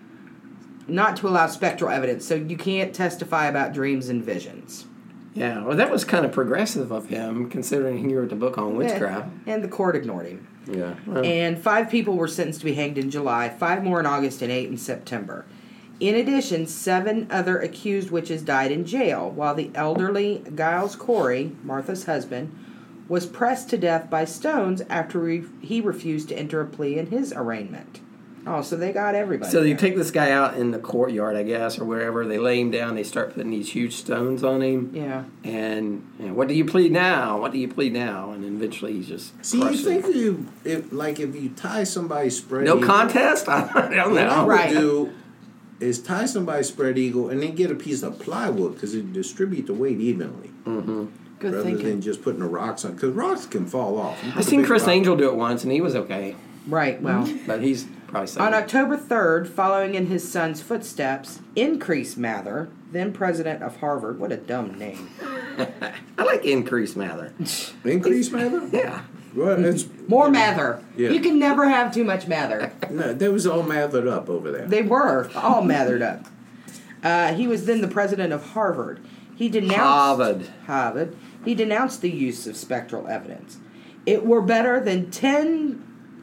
so you can't testify about dreams and visions. Yeah, well, that was kind of progressive of him, considering he wrote the book on witchcraft. And the court ignored him. Yeah. Well, And 5 people were sentenced to be hanged in July, 5 more in August, and 8 in September. In addition, 7 other accused witches died in jail, while the elderly Giles Corey, Martha's husband, was pressed to death by stones after he refused to enter a plea in his arraignment. Oh, so they got everybody. so you take this guy out in the courtyard, I guess, or wherever. They lay him down. They start putting these huge stones on him. Yeah. And what do you plead now? What do you plead now? And eventually he's just See, you crushed think him. if you tie somebody's spread No eagle, contest? I don't what I know. would Right. do is tie somebody's spread eagle and then get a piece of plywood because it distribute the weight evenly. Good rather thinking. than just putting the rocks on, because rocks can fall off. I seen Chris Angel do it once, and he was okay. Right, well. But he's probably safe. On October 3rd, following in his son's footsteps, Increase Mather, then president of Harvard, what a dumb name. I like Increase Mather. Increase Mather? Yeah. Well, it's More Mather. Yeah. You can never have too much Mather. no, they was all mathered up over there. They were all mathered up. He was then the president of Harvard. He denounced Harvard. He denounced the use of spectral evidence. It were better that 10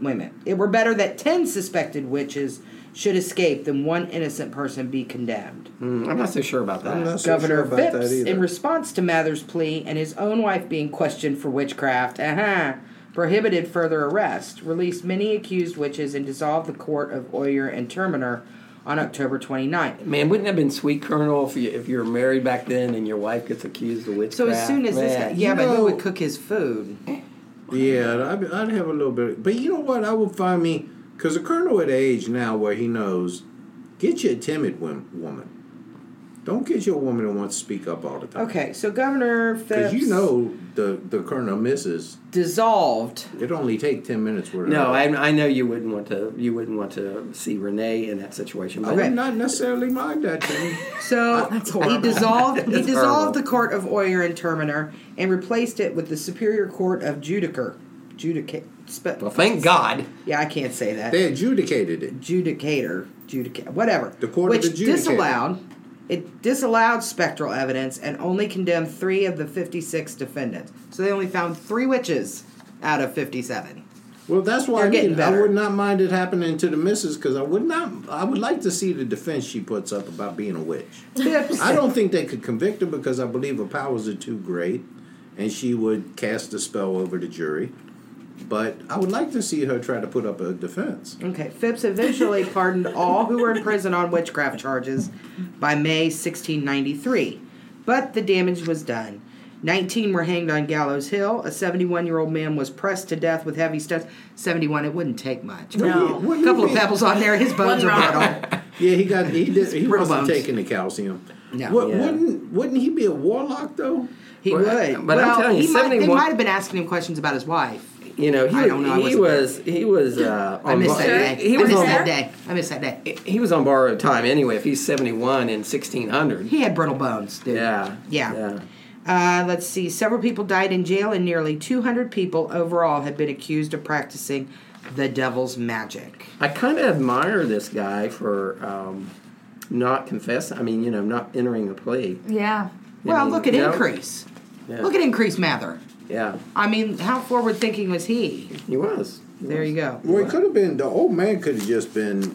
suspected witches should escape than one innocent person be condemned. I'm not so sure about that. I'm not so Governor sure about that Phipps, either. in response to Mather's plea and his own wife being questioned for witchcraft, prohibited further arrest, released many accused witches, and dissolved the court of Oyer and Terminer on October 29th. Man, wouldn't it have been sweet, Colonel, if you were married back then and your wife gets accused of witchcraft? So as soon as this guy, Man. yeah, but who know- would cook his food? Yeah, I'd have a little bit. But you know what? I would find me, because the colonel at an age now where he knows, get you a timid woman. Don't get you a woman who wants to speak up all the time. Okay, so Governor Phipps Because you know the colonel misses. dissolved. It only take 10 minutes worth. No, I know you wouldn't want to. You wouldn't want to see Renee in that situation. I But would not necessarily mind that thing. So he dissolved horrible. the court of Oyer and Terminer and replaced it with the Superior Court of Judicature. well, thank God. Yeah, I can't say that. They adjudicated it. Whatever. The court which of adjudicator. disallowed spectral evidence and only condemned 3 of the 56 defendants. So they only found 3 witches out of 57. Well, that's why They're getting I better. would not mind it happening to the missus, because I would like to see the defense she puts up about being a witch. Phipps, I don't think they could convict her because I believe her powers are too great, and she would cast a spell over the jury. But I would like to see her try to put up a defense. Okay, Phipps eventually pardoned all who were in prison on witchcraft charges by May 1693. But the damage was done. 19 were hanged on Gallows Hill. A 71-year-old man was pressed to death with heavy stones. 71, it wouldn't take much. No. A couple of pebbles on there, his bones are One rock. brittle. Yeah, he Brittle wasn't bones. taking the calcium. No. Yeah. Wouldn't he be a warlock though? He Well, would. but I'm telling you, they 71 might have been asking him questions about his wife. You know, I don't know, I he wasn't was. I missed that day. He was on. I missed that day. He was on borrowed time anyway. If he's 71 in 1600. He had brittle bones, dude. Yeah. Let's see. Several people died in jail, and nearly 200 people overall had been accused of practicing the devil's magic. I kind of admire this guy for not confessing. I mean, not entering a plea. Yeah. Well, mean, look at you know? Increase. Yeah. Look at Increase Mather. Yeah, I mean, how forward thinking was he? he was. There you go. Well, it could have been, the old man could have just been,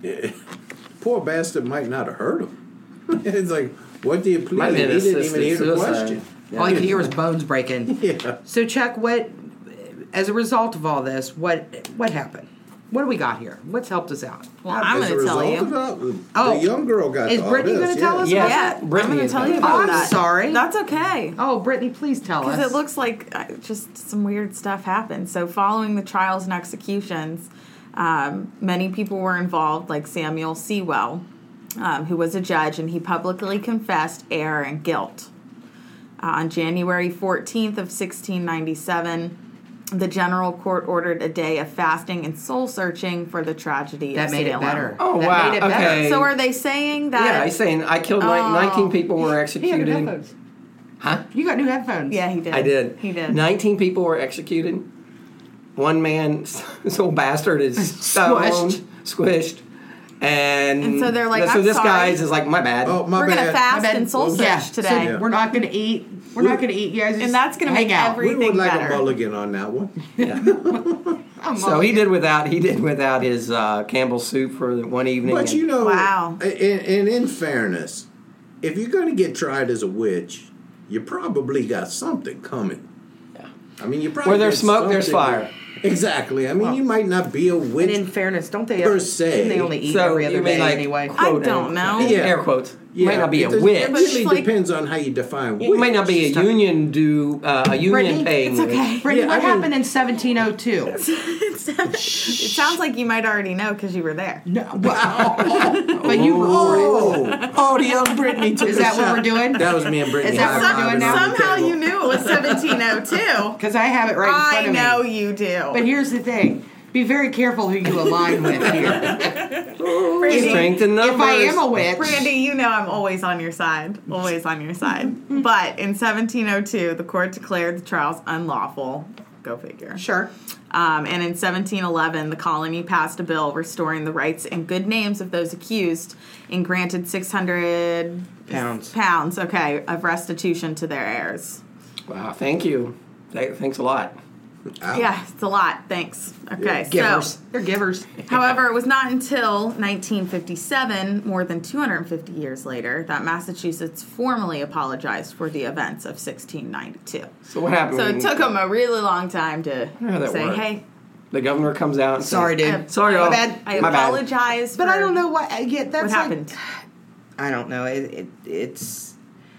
poor bastard might not have heard him. It's like, what do you plead? Might have He been didn't even hear the assisted question. All you could hear was bones breaking. Yeah. So, Chuck, as a result of all this, what happened? What do we got here? What's helped us out? Well, I'm As a going to tell result you. of that, the young girl got Is all Brittany this, going to tell us? Yeah. about Yeah, it? I'm Brittany going is to tell you gonna- about Oh, I'm that. sorry. That's okay. Oh, Brittany, please tell us. Because it looks like just some weird stuff happened. So, following the trials and executions, many people were involved, like Samuel Sewell, who was a judge, and he publicly confessed error and guilt. On January 14th of 1697, the General Court ordered a day of fasting and soul searching for the tragedy that of made Salem. it better. Oh, that wow. Made it better. Okay. So, are they saying that? Yeah, he's saying I killed 19 people were He had executed. new headphones. Huh? You got new headphones. Yeah, he did. I did. He did. 19 people were executed. One man, this old bastard, is squished. And so they're like, so I'm this sorry. guy's is like, my bad. Oh, my We're bad. going to fast bad. and soul Yeah. search today. So we're not going to eat. We're not going to eat. You guys just And that's going to hang make out. We everything would like better. a mulligan on that one. So he did without his Campbell's soup for the one evening. But you know, Wow. and in fairness, if you're going to get tried as a witch, you probably got something coming. Yeah. I mean, you probably Where there's get smoke, there's something fire. Exactly. I mean, you might not be a And witch. in fairness, don't they? Per se. Didn't they only eat So every other you mean day like anyway? I don't know. Yeah. Air quotes. You might Yeah, not be a it witch. It really like- depends on how you define witch. You might not be a union Brittany, paying. It's okay. Brittany, Yeah, what I mean- happened in 1702? It sounds like you might already know because you were there. No, well, but you recorded. Oh, the young Brittany took Is a that what shot. we're doing? That was me and Brittany. Is that what we're high-fiving doing now? on the Somehow table. you knew it was 1702. Because I have it right in front I of me. know you do. But here's the thing. Be very careful who you align with here. Brandy, Strength in numbers. If I am a witch, Brandy, you know I'm always on your side. Always on your side. But in 1702, the court declared the trials unlawful. Go figure. sure. And in 1711, the colony passed a bill restoring the rights and good names of those accused and granted 600 Pounds. of restitution to their heirs. Wow, thank you. Thanks a lot. Ow. Yeah, it's a lot. Thanks. Okay, Givers. so... They're givers. However, it was not until 1957, more than 250 years later, that Massachusetts formally apologized for the events of 1692. So what happened? So when it took them a really long time to how that say, worked. hey, the governor comes out and Sorry, says, dude. Sorry, I, y'all. bad. I My bad. apologize But for I don't know what. Yeah, that's what like- happened. I don't know. It's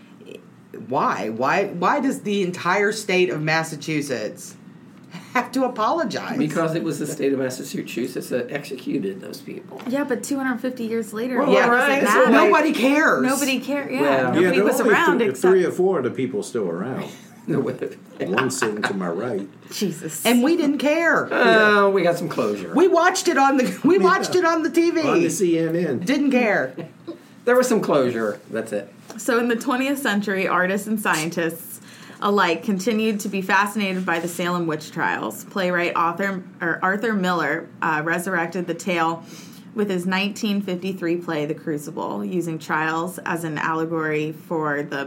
why? Why does the entire state of Massachusetts have to apologize? Because it was the state of Massachusetts that executed those people. Yeah, but 250 years later, Well, yeah, right, doesn't so matter. Nobody cares. Nobody cared. Yeah, Well, nobody there was are only around except three or four of the people still around. No, One sitting to my right. Jesus. And we didn't care. we got some closure. We watched it on the TV. On the CNN. Didn't care. There was some closure. That's it. So in the 20th century, artists and scientists alike continued to be fascinated by the Salem witch trials. Playwright Arthur Miller resurrected the tale with his 1953 play, The Crucible, using trials as an allegory for the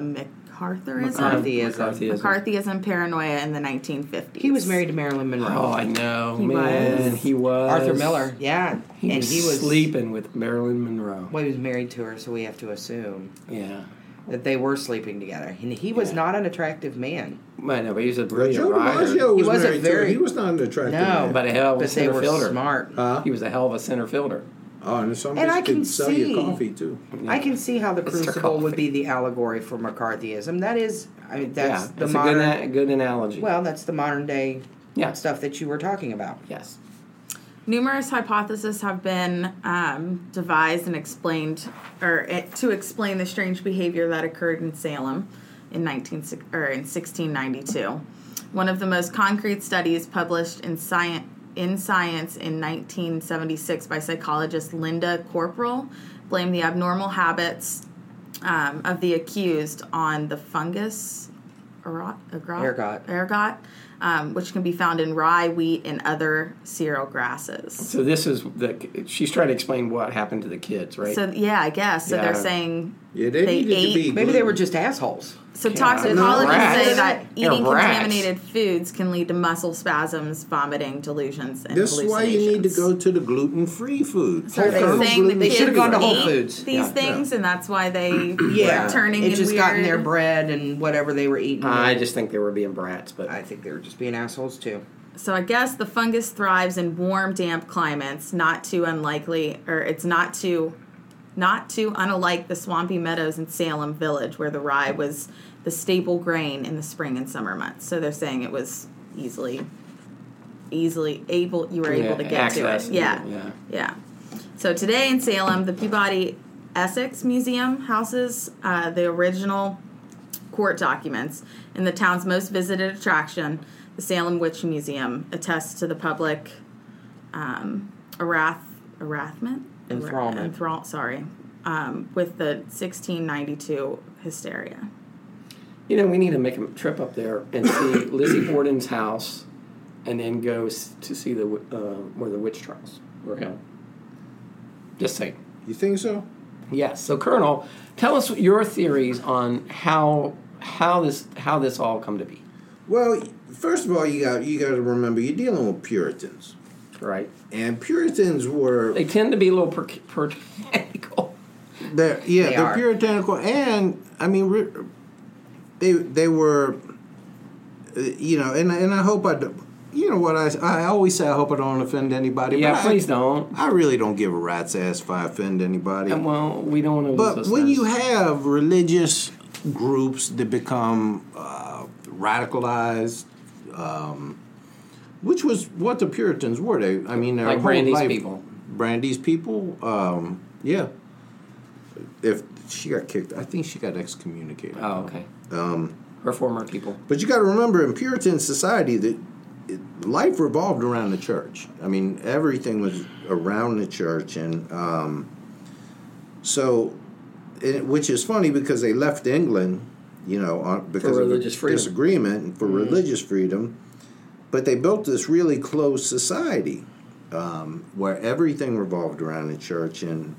McCarthyism paranoia in the 1950s. He was married to Marilyn Monroe. Oh, I know. He Man, was. he was. Arthur Miller. Yeah. He and was he was sleeping with Marilyn Monroe. Well, he was married to her, so we have to assume Yeah. that they were sleeping together. And he was not an attractive man. I know, but he was a But brilliant Joe writer. DiMaggio was was a married to her. very- He was not an attractive No, man. But a hell of a But they center were fielder. smart. He was a hell of a center fielder. Oh, and some And I can can sell you see- coffee too. I can see how the Mr. Crucible would Coffee. be the allegory for McCarthyism. That is, I mean, that's Yeah, the it's modern. a good analogy. Well, that's the modern day Yeah. stuff that you were talking about. Yes. Numerous hypotheses have been devised and explained, to explain the strange behavior that occurred in Salem in 1692. One of the most concrete studies published in Science in 1976 by psychologist Linda Corporal blamed the abnormal habits of the accused on the fungus ergot, which can be found in rye, wheat, and other cereal grasses. So this is she's trying to explain what happened to the kids, right? So yeah, I guess. So Yeah. they're saying Yeah, they needed to ate. be Maybe they were just assholes. So Yeah, toxicologists rats. say that They're eating rats. contaminated foods can lead to muscle spasms, vomiting, delusions, and This is why you need to hallucinations. go to the gluten-free food. So they're Whole saying the gluten- They kids should've gone to Whole ate Foods. these things, and that's why they Yeah, were turning it and just weird. got in their bread and whatever they were eating. I just think they were being brats, but I think they were just being assholes too. So I guess the fungus thrives in warm, damp climates, not too unlikely, or it's not too unlike the swampy meadows in Salem Village, where the rye was the staple grain in the spring and summer months. So they're saying it was easily able. You were able to get access, to it. Yeah. So today in Salem, the Peabody Essex Museum houses the original court documents, and the town's most visited attraction, the Salem Witch Museum, attests to the public enthrallment with the 1692 hysteria. you know, we need to make a trip up there and see Lizzie Borden's house, and then go to see the where the witch trials were held. Just saying. You think so? Yes. So, Colonel, tell us your theories on how this all come to be. Well, first of all, you got to remember you're dealing with Puritans, Right. and Puritans were They tend to be a little puritanical. they're are. puritanical, and I mean they were, you know, and I hope I do. You know what I always say, I hope I don't offend anybody. Yeah, but please don't. I really don't give a rat's ass if I offend anybody. And, well, we don't want to lose But those when friends. you have religious groups that become radicalized, which was what the Puritans were, I mean, their Like whole Brandy's life, people. Brandy's people, yeah. If she got kicked, I think she got excommunicated. Oh, okay. Her former people. But you got to remember, in Puritan society, that life revolved around the church. I mean, everything was around the church, and which is funny because they left England, you know, because of religious freedom. disagreement and for religious freedom. But they built this really closed society where everything revolved around the church,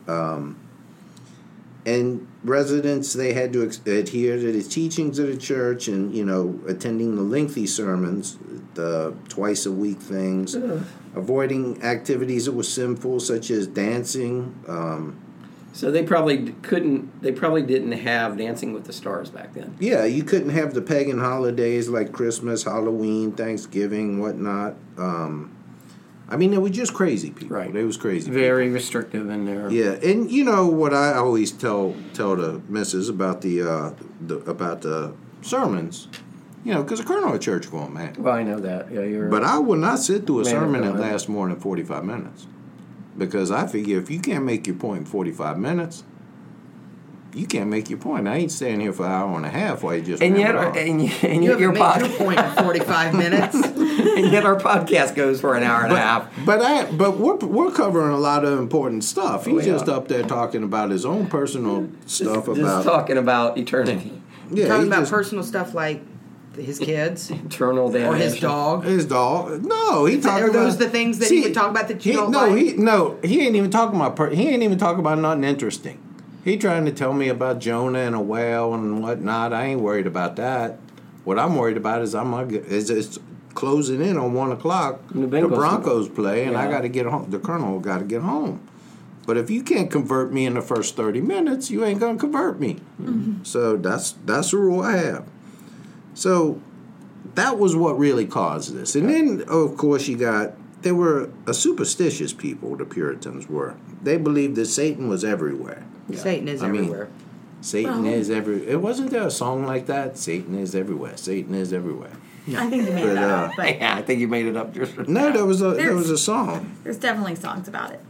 and residents, they had to adhere to the teachings of the church, and, you know, attending the lengthy sermons, the twice a week things, avoiding activities that were sinful, such as dancing. So they probably couldn't. They probably didn't have Dancing with the Stars back then. Yeah, you couldn't have the pagan holidays like Christmas, Halloween, Thanksgiving, whatnot. I mean, they were just crazy people. Right. They was crazy. Very restrictive in their. Yeah, and you know what I always tell the missus about the sermons, you know, because the colonel of church going, man. Well, I know that. Yeah, you're. But I would not sit through a Man of sermon that God. lasts more than 45 minutes, because I figure if you can't make your point in 45 minutes, you can't make your point. I ain't staying here for an hour and a half while you just. and yet, ramble on. and You yet haven't your made your point in 45 minutes. and yet our podcast goes for an hour and a half. But we're covering a lot of important stuff. He's Oh, yeah. just up there talking about his own personal stuff Just about talking about eternity, yeah, Talking he about just- personal stuff like his kids eternal damnation. or his dog. his dog. No, he talking Are about those the things that he would talk about that you don't like? He ain't even talking about. He ain't even talking about nothing interesting. He trying to tell me about Jonah and a whale and whatnot. I ain't worried about that. What I'm worried about is it's closing in on 1 o'clock. The The Bengals Broncos play, and I Yeah. got to get home. The colonel got to get home. But if you can't convert me in the first 30 minutes, you ain't gonna convert me. Mm-hmm. So that's the rule I have. So that was what really caused this. And then, of course, they were a superstitious people, the Puritans were. They believed that Satan was everywhere. Satan is I mean, everywhere. Satan is everywhere. It wasn't there a song like that? Satan is everywhere. Satan is everywhere. I think you made that up, but Yeah, I think you made it up. Just No, there was a song. there's definitely songs about it.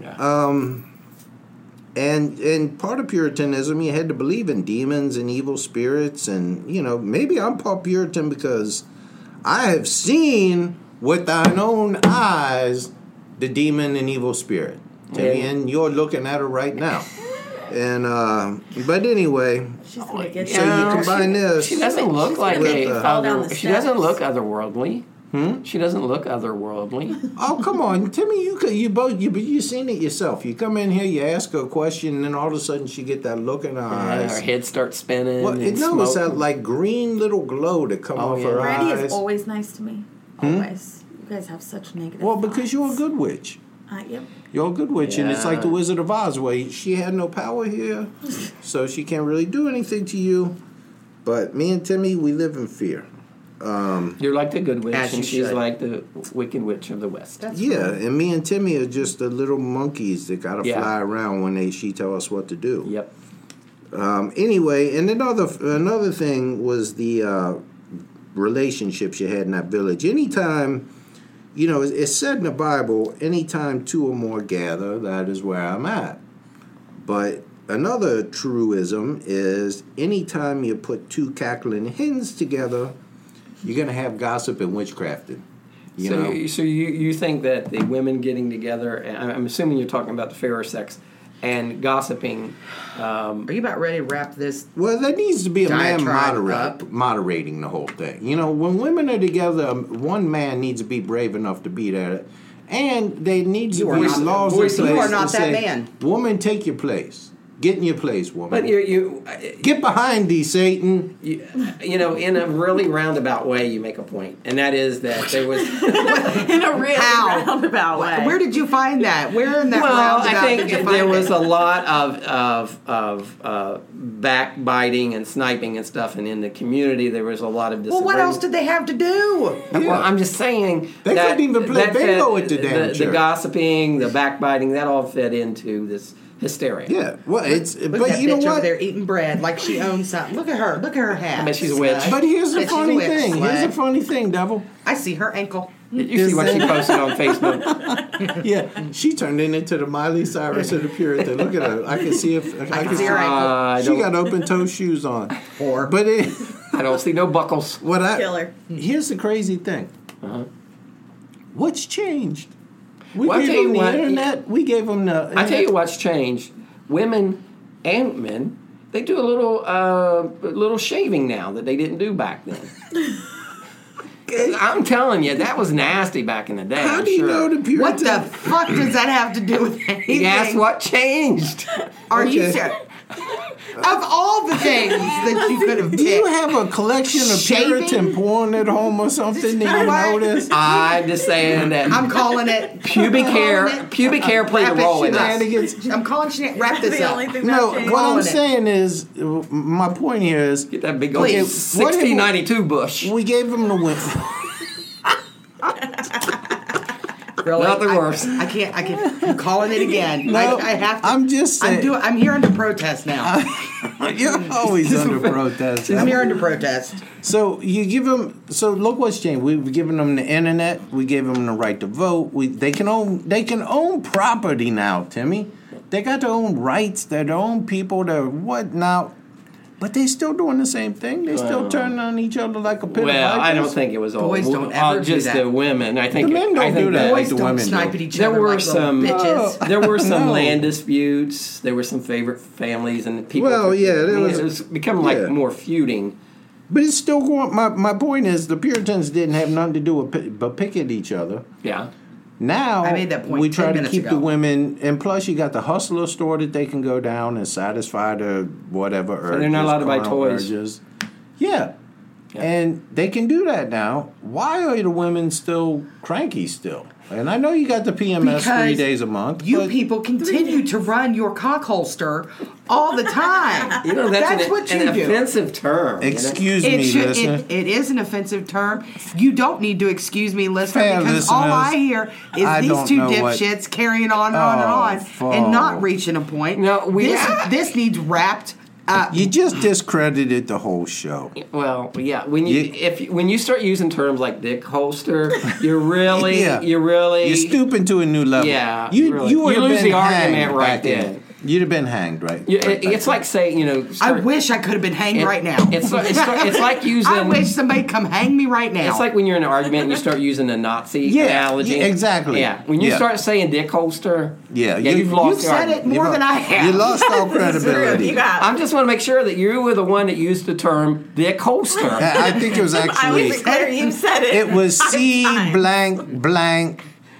And part of Puritanism, you had to believe in demons and evil spirits, and, you know, maybe I'm part Puritan because I have seen with thine own eyes the demon and evil spirit. Yeah. And you're looking at her right now. And but anyway, She's gonna get so you combine this. She doesn't look like with, a fall down other. the She doesn't steps. look otherworldly. She doesn't look otherworldly. Oh, come on, Timmy! You seen it yourself. You come in here, you ask her a question, and then all of a sudden she get that look in her eyes. Her head starts spinning. Well, and it's that smoke. like green little glow that come off her Brandy eyes. is always nice to me. Always. You guys have such negative Well, because thoughts. you're a good witch. Yep. You're a good witch, and it's like the Yeah. Wizard of Oz, where she had no power here, so she can't really do anything to you. But me and Timmy, we live in fear. You're like the good witch, As you and she's should. like the wicked witch of the West. Yeah, and me and Timmy are just the little monkeys that gotta Yeah. fly around when she tell us what to do. Yep. Anyway, and another thing was the relationships you had in that village. Anytime, it's said in the Bible, anytime two or more gather, that is where I'm at. But another truism is anytime you put two cackling hens together, you're going to have gossip and witchcrafting. So you think that the women getting together, and I'm assuming you're talking about the fairer sex, and gossiping. Are you about ready to wrap this? Well, there needs to be a man Diatribe moderating the whole thing. When women are together, one man needs to be brave enough to be there. And there needs to You are be not- laws in voice- place you are not to that say, man. woman, take your place. Get in your place, woman. But you Get behind thee, Satan. in a really roundabout way, you make a point, and that is that there was. In a really How? roundabout way. Where did you find that? Where in that Well, roundabout I did you think find there was it? a lot of backbiting and sniping and stuff, and in the community there was a lot of Well, disagreement. what else did they have to do? Well, I'm just saying They that, couldn't even play that bingo fed- at the damn the church. gossiping, the backbiting, that all fed into this hysteria. Yeah, well, it's Look but at that you know bitch over what? there eating bread like she owns something. Look at her. Look at her hat. I bet she's a witch. Slut. But here's the Bet she's a funny witch, thing. Here's the slut. funny thing, devil. I see her ankle. You see what she posted on Facebook. Yeah, she turned into the Miley Cyrus of the Puritan. Look at her. I can see if I can see her ankle. She got open toe shoes on. Whore. But I don't see no buckles. Killer. Here's the crazy thing. What's changed? We Well, I gave tell you them the what, internet. We gave them the. I tell you what's changed. Women and men, they do a little shaving now that they didn't do back then. I'm telling you, that was nasty back in the day. How I'm do you sure. know the Puritan? What the fuck does that have to do with anything? Guess what changed? Are you Okay. serious? Of all the things that you could have Do you picked, have a collection of Shaving? Puritan porn at home or something that you What? notice? I'm just saying that I'm calling it pubic hair played a Wrap it, role in shenanigans. this. I'm calling wrap this the up. only thing No, that changed. what I'm Calling it. saying is, my point here is, Get that big old Please. 1692 bush. we gave them the win. Really? Nothing worse. I can't. I'm calling it again. No, I have to. I'm just saying. I'm here under protest now. You're always under protest. I'm here under protest. So you give them. So look what's changed. We've given them the internet. We gave them the right to vote. They can own property now, Timmy. They got their own rights. They're their own people. They're what now? But they still doing the same thing. They still turning on each other like a pit of Well, I don't vipers. think it was all Boys don't ever do just that. the women. I think The men don't I think do that. that Boys the don't women snipe do. at each There other were like some little bitches. there were some No. land disputes. There were some favorite families and people. Well, yeah, there was- it was becoming like yeah. more feuding. But it's still going. My point is, the Puritans didn't have nothing to do with but picket each other. Yeah. Now I made that point we 10 try to minutes keep ago. the women, and plus you got the hustler store that they can go down and satisfy their whatever urges. they're not allowed to buy carnal toys. urges. Yeah. And they can do that now. Why are the women still cranky still? And I know you got the PMS 3 Because days a month. You but people continue to run your cock holster all the time. You know that's what an you do. offensive term. you know? Excuse It me, should. listener. It is an offensive term. You don't need to excuse me, listener, Fair because all listeners, I hear is I these don't two know what- dipshits carrying on and on and on, fuck. and not reaching a point. No, this needs wrapped up. You just discredited the whole show. Well, yeah. When you start using terms like dick holster, you're really Yeah. you're You're stooping to a new level. Yeah, you really. you would You have lose been the argument hanged right back then. then. You'd have been hanged, right? It's like saying, I wish I could have been hanged right now. It's like using. I wish somebody come hang me right now. It's like when you're in an argument and you start using a Nazi analogy. Yeah, exactly. Yeah, when you start saying dick holster, you've lost. You've said it more than I have. You lost all credibility. Yeah. I just want to make sure that you were the one that used the term dick holster. I think it was actually. I was clear. You said it. It was C Times. blank blank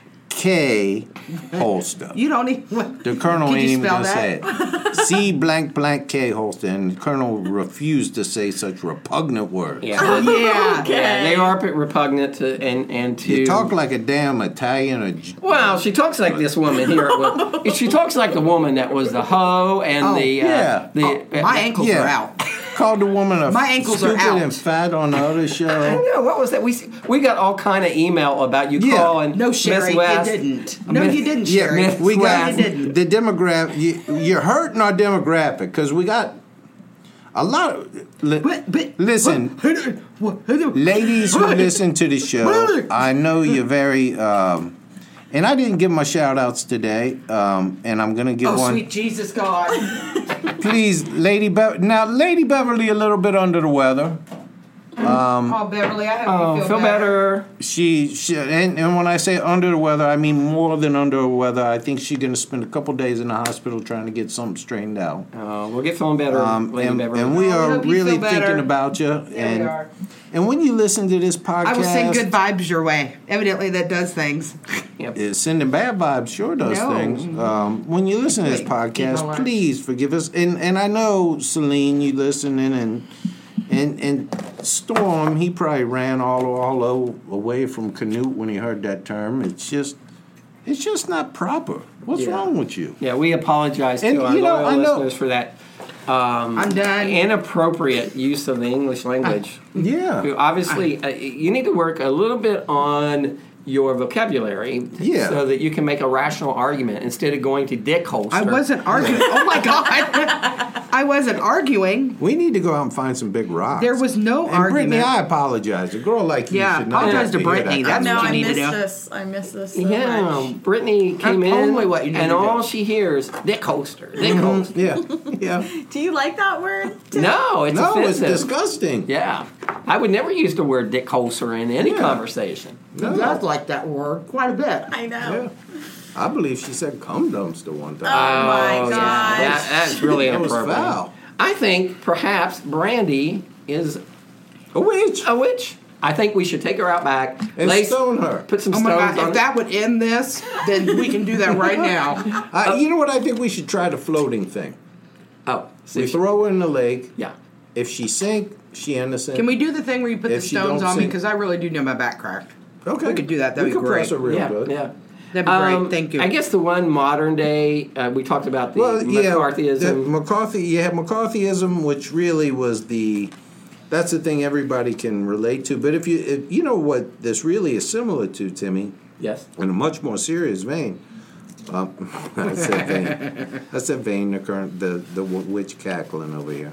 K holster. You don't even. The colonel Could ain't you even spell gonna say it. C blank blank K holster, and the colonel refused to say such repugnant words. Yeah, Yeah. yeah, they are repugnant to and to. You talk like a damn Italian or. Well, she talks like this woman here. She talks like the woman that was the hoe and My ankles are out. Called the woman a My ankles are stupid out. and fat on the other I show. know, what was that? We got all kind of email about you Yeah. calling No, Sherry, Miss West. you didn't. No, you didn't, Yeah, Sherry. we got You didn't. the demographic. You're hurting our demographic because we got a lot of. Listen, ladies who listen to the show, I know you're very. And I didn't give my shout outs today, and I'm going to give Oh, one. sweet Jesus God. Please, Lady Beverly, a little bit under the weather. Oh, Beverly, I hope you Feel better. She and when I say under the weather, I mean more than under the weather. I think she's going to spend a couple days in the hospital trying to get something straightened out. We'll get feeling better, Lady Beverly. And we are hope you really feel better. thinking about you. Yeah, we are. And when you listen to this podcast, I will send good vibes your way. Evidently, that does things. Sending bad vibes sure does No. things. When you listen to this Wait, eat my podcast, lunch. please forgive us. And I know Celine, you listening, and Storm, he probably ran all away from Canute when he heard that term. It's just not proper. What's wrong with you? Yeah, we apologize And, to our you know, loyal I know- listeners for that I'm done. inappropriate use of the English language. Yeah. Obviously, you need to work a little bit on your vocabulary so that you can make a rational argument instead of going to dick holster. I wasn't arguing. Oh, my God. I wasn't arguing. We need to go out and find some big rocks. There was no and argument. Brittany, I apologize. A girl like you Yeah, should not apologize have to hear Brittany. that. That's No, what you I need to missed do. this. I missed this so Yeah, much. Brittany came That's in, totally what you need and to do. all she hears, dick holster, dick holster. Yeah. Do you like that word? No, it's No, it's offensive. disgusting. Yeah, I would never use the word dick holster in any conversation. He does like that word quite a bit. I know. Yeah. I believe she said cum dumpster one time. Oh my yeah, gosh. that's really That was inappropriate. foul. I think perhaps Brandy is A witch. a witch. I think we should take her out back, And stone her. put some Oh, stones my God. on If her. that would end this, then we can do that right now. You know what? I think we should try the floating thing. Oh, see, We throw her in the lake. yeah. If she sink, she innocent. Can we do the thing where you put If the she stones don't on me? sink- Because I really do know my back cracked. Okay. We could do that. That'd we be could great. press her real Yeah, good. yeah. That'd be great. Thank you. I guess the one modern day, we talked about the McCarthyism. McCarthyism, which really was that's the thing everybody can relate to. But if you know what this really is similar to, Timmy, Yes. in a much more serious vein. I said vein. I said vein. The witch cackling over here.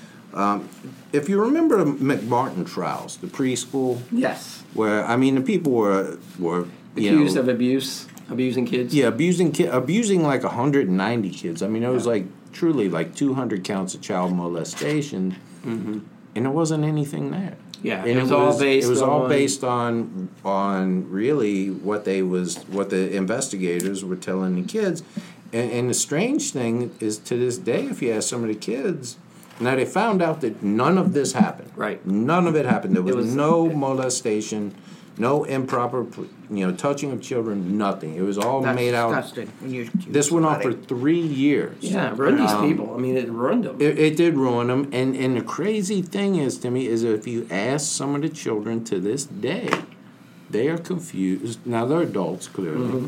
If you remember the McMartin trials, the preschool, Yes. where the people were Accused of abusing kids. Yeah, abusing like 190 kids. I mean, it was like truly like 200 counts of child molestation, and there wasn't anything there. Yeah, and it was all based It was all on- based on really what the investigators were telling the kids, and the strange thing is to this day, if you ask some of the kids. Now they found out that none of this happened. Right. None of it happened. There was, was- no molestation, no improper, touching of children. Nothing. It was all That's made out. disgusting. When you accuse This went on for somebody. 3 years. Yeah, it ruined these people. I mean, it ruined them. It did ruin them. And the crazy thing is, Timmy, is if you ask some of the children to this day, they are confused. Now they're adults, clearly.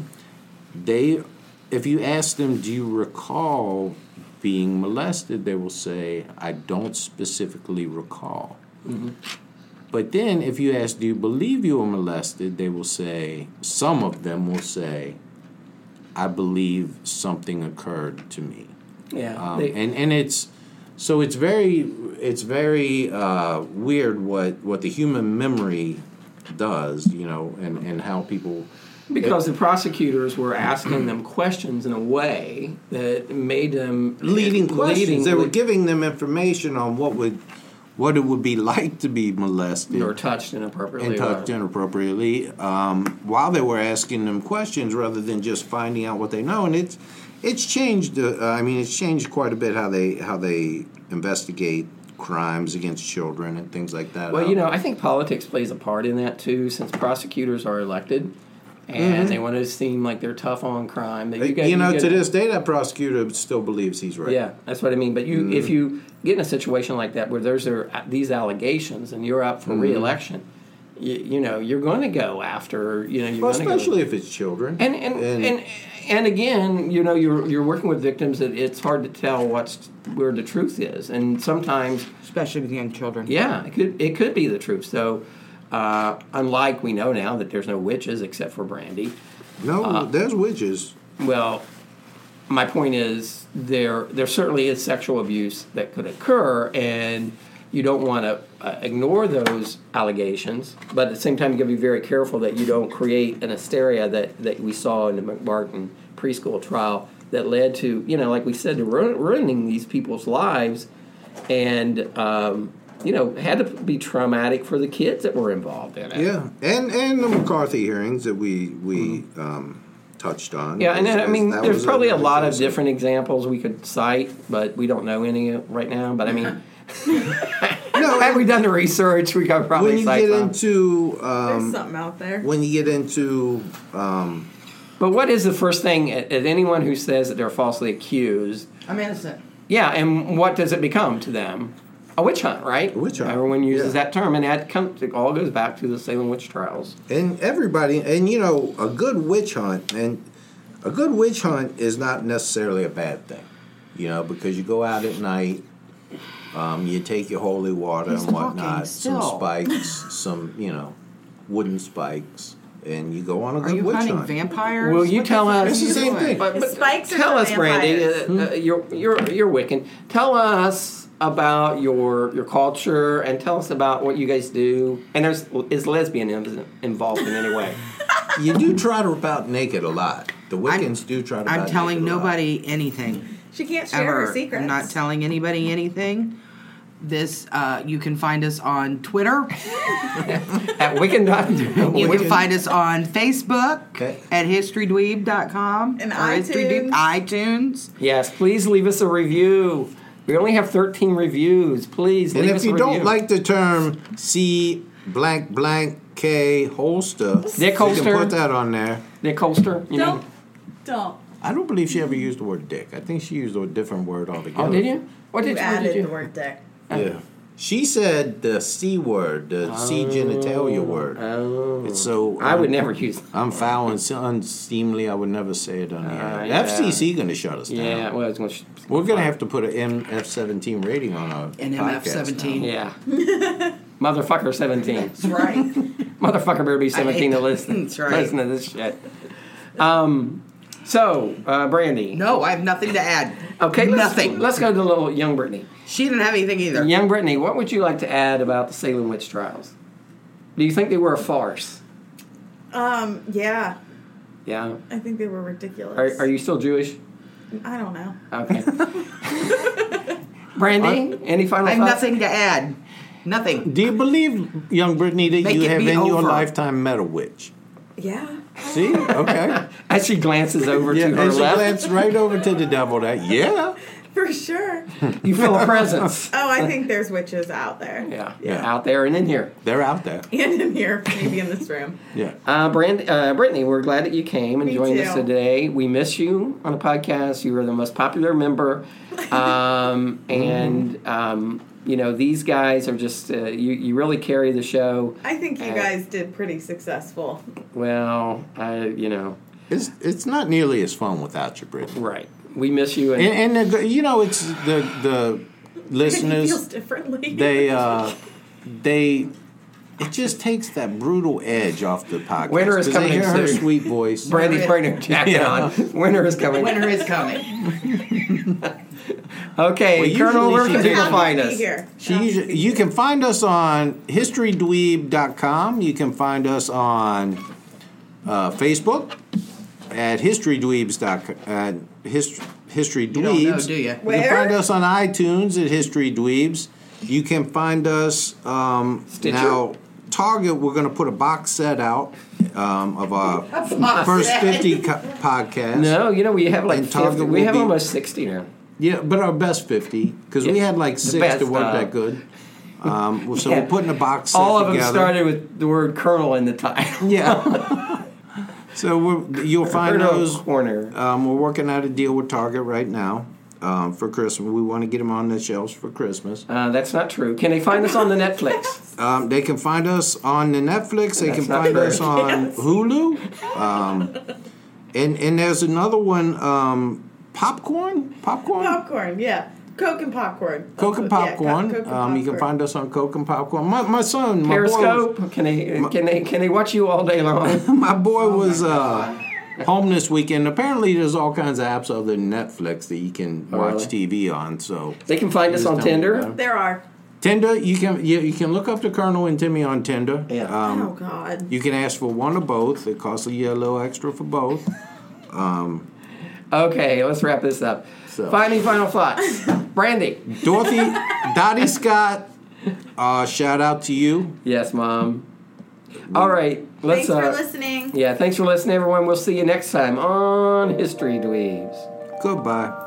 If you ask them, do you recall being molested, they will say, I don't specifically recall. But then if you ask, do you believe you were molested, they will say, some of them will say, I believe something occurred to me. Yeah. And it's very weird what the human memory does, and how people Because the prosecutors were asking them questions in a way that made them leading questions. They were giving them information on what it would be like to be molested or touched inappropriately. While they were asking them questions rather than just finding out what they know. And it's changed. It's changed quite a bit how they investigate crimes against children and things like that. Well, I think politics plays a part in that too, since prosecutors are elected. And they want to seem like they're tough on crime. To this day, that prosecutor still believes he's right. Yeah, that's what I mean. But if you get in a situation like that where there's these allegations and you're up for re-election, you're going to go after. Especially if it's children. And again, you're working with victims that it's hard to tell where the truth is, and sometimes, especially with young children. Yeah, it could be the truth. So. Unlike we know now that there's no witches except for Brandy. No, there's witches. Well, my point is there certainly is sexual abuse that could occur, and you don't want to ignore those allegations, but at the same time you got to be very careful that you don't create an hysteria that we saw in the McMartin preschool trial that led to, like we said, to ruining these people's lives, and had to be traumatic for the kids that were involved in it. Yeah, and the McCarthy hearings that we touched on. Yeah, and there's probably a lot of different examples we could cite, but we don't know any right now. But had we done the research, we could probably cite some. There's something out there. When you get into... but what is the first thing at anyone who says that they're falsely accused? I'm innocent. Yeah, and what does it become to them? A witch hunt, right? A witch hunt. Everyone uses that term, and it all goes back to the Salem witch trials. And everybody, a good witch hunt, is not necessarily a bad thing, because you go out at night, you take your holy water and whatnot, some spikes, some wooden spikes, and you go on a good witch hunt. Are you hunting vampires? Will you tell us? It's the same thing. But spikes tell us, vampires. Brandy. You're Wiccan. Tell us about your culture, and tell us about what you guys do. And is lesbianism involved in any way? You do trot about naked a lot. The Wiccans do trot about naked. I'm telling nobody anything. She can't share her secrets. I'm not telling anybody anything. This, you can find us on Twitter. At Wiccan.com. You can find us on Facebook at HistoryDweeb.com. And iTunes. iTunes. Yes, please leave us a review. We only have 13 reviews. Please leave us a review. And if you don't like the term C K Holster, Dick Holster. You can put that on there. Dick Holster. Don't. I don't believe she ever used the word dick. I think she used a different word altogether. Oh, did you? What you added the word dick. Yeah. She said the C word, the C genitalia word. Oh. It's so... I would never use that. I'm foul and unseemly. I would never say it on the air. FCC going to shut us down. Yeah, well, we're going to have to put an MF-17 rating on our MF-17. Yeah. Motherfucker 17. That's right. Motherfucker better be 17 to listen. That's right. Listen to this shit. So, Brandy. No, I have nothing to add. Okay, nothing. Let's go to little young Brittany. She didn't have anything either. Young Brittany, what would you like to add about the Salem witch trials? Do you think they were a farce? Yeah. Yeah? I think they were ridiculous. Are you still Jewish? I don't know. Okay. Brandy, any final thoughts? I have nothing to add. Nothing. Do you believe, young Brittany, that you have in your lifetime met a witch? Yeah. See? Okay. As she glances over to her left. She glances right over to the devil. Yeah. For sure. You feel a presence. Oh, I think there's witches out there. Yeah. Out there and in here. They're out there. And in here, maybe in this room. Yeah. Brittany, we're glad that you came and joined too. us today. We miss you on the podcast. You were the most popular member. These guys are just, you really carry the show. I think you guys did pretty successful. Well, It's not nearly as fun without you, Brittany. Right. We miss you. And it's the listeners. Feels differently. It just takes that brutal edge off the podcast. Winter is coming they hear her soon. sweet voice. Brandy's putting her jacket on. Winter is coming. Winter is coming. Okay, Colonel, where can people find us? You can find us on HistoryDweeb.com. You can find us on Facebook at historydweebs.com. History Dweebs. You don't know, do you? You can find us on iTunes at History Dweebs. You can find us now. Target, we're going to put a box set out of our first 50 podcasts. No, we have like And 50. Target We will have be- almost 60 now. Yeah, but our best 50, because we had like 6 best, that weren't that good. So Yeah. we're putting a box set All of them together. started with the word colonel in the title. Yeah. So you'll find Colonel those. Corner. We're working out a deal with Target right now for Christmas. We want to get them on the shelves for Christmas. That's not true. Can they find us on the Netflix? They can find us on the Netflix. They can not find true. us on Hulu. And there's another one, Popcorn? Popcorn, yeah. Coke and popcorn. Coke and Popcorn. Coke and popcorn. You can find us on Coke and Popcorn. My son, my boy, Periscope? Can they watch you all day long? my boy was home this weekend. Apparently, there's all kinds of apps other than Netflix that you can watch TV on. So They can find us on Tinder. There are. Tinder, you can look up the Colonel and Timmy on Tinder. Yeah. Oh, God. You can ask for one or both. It costs you a little extra for both. Okay, let's wrap this up. So. Final thoughts. Brandy. Dottie Scott, shout out to you. Yes, Mom. All right. Thanks for listening. Yeah, thanks for listening, everyone. We'll see you next time on History Dweebs. Goodbye.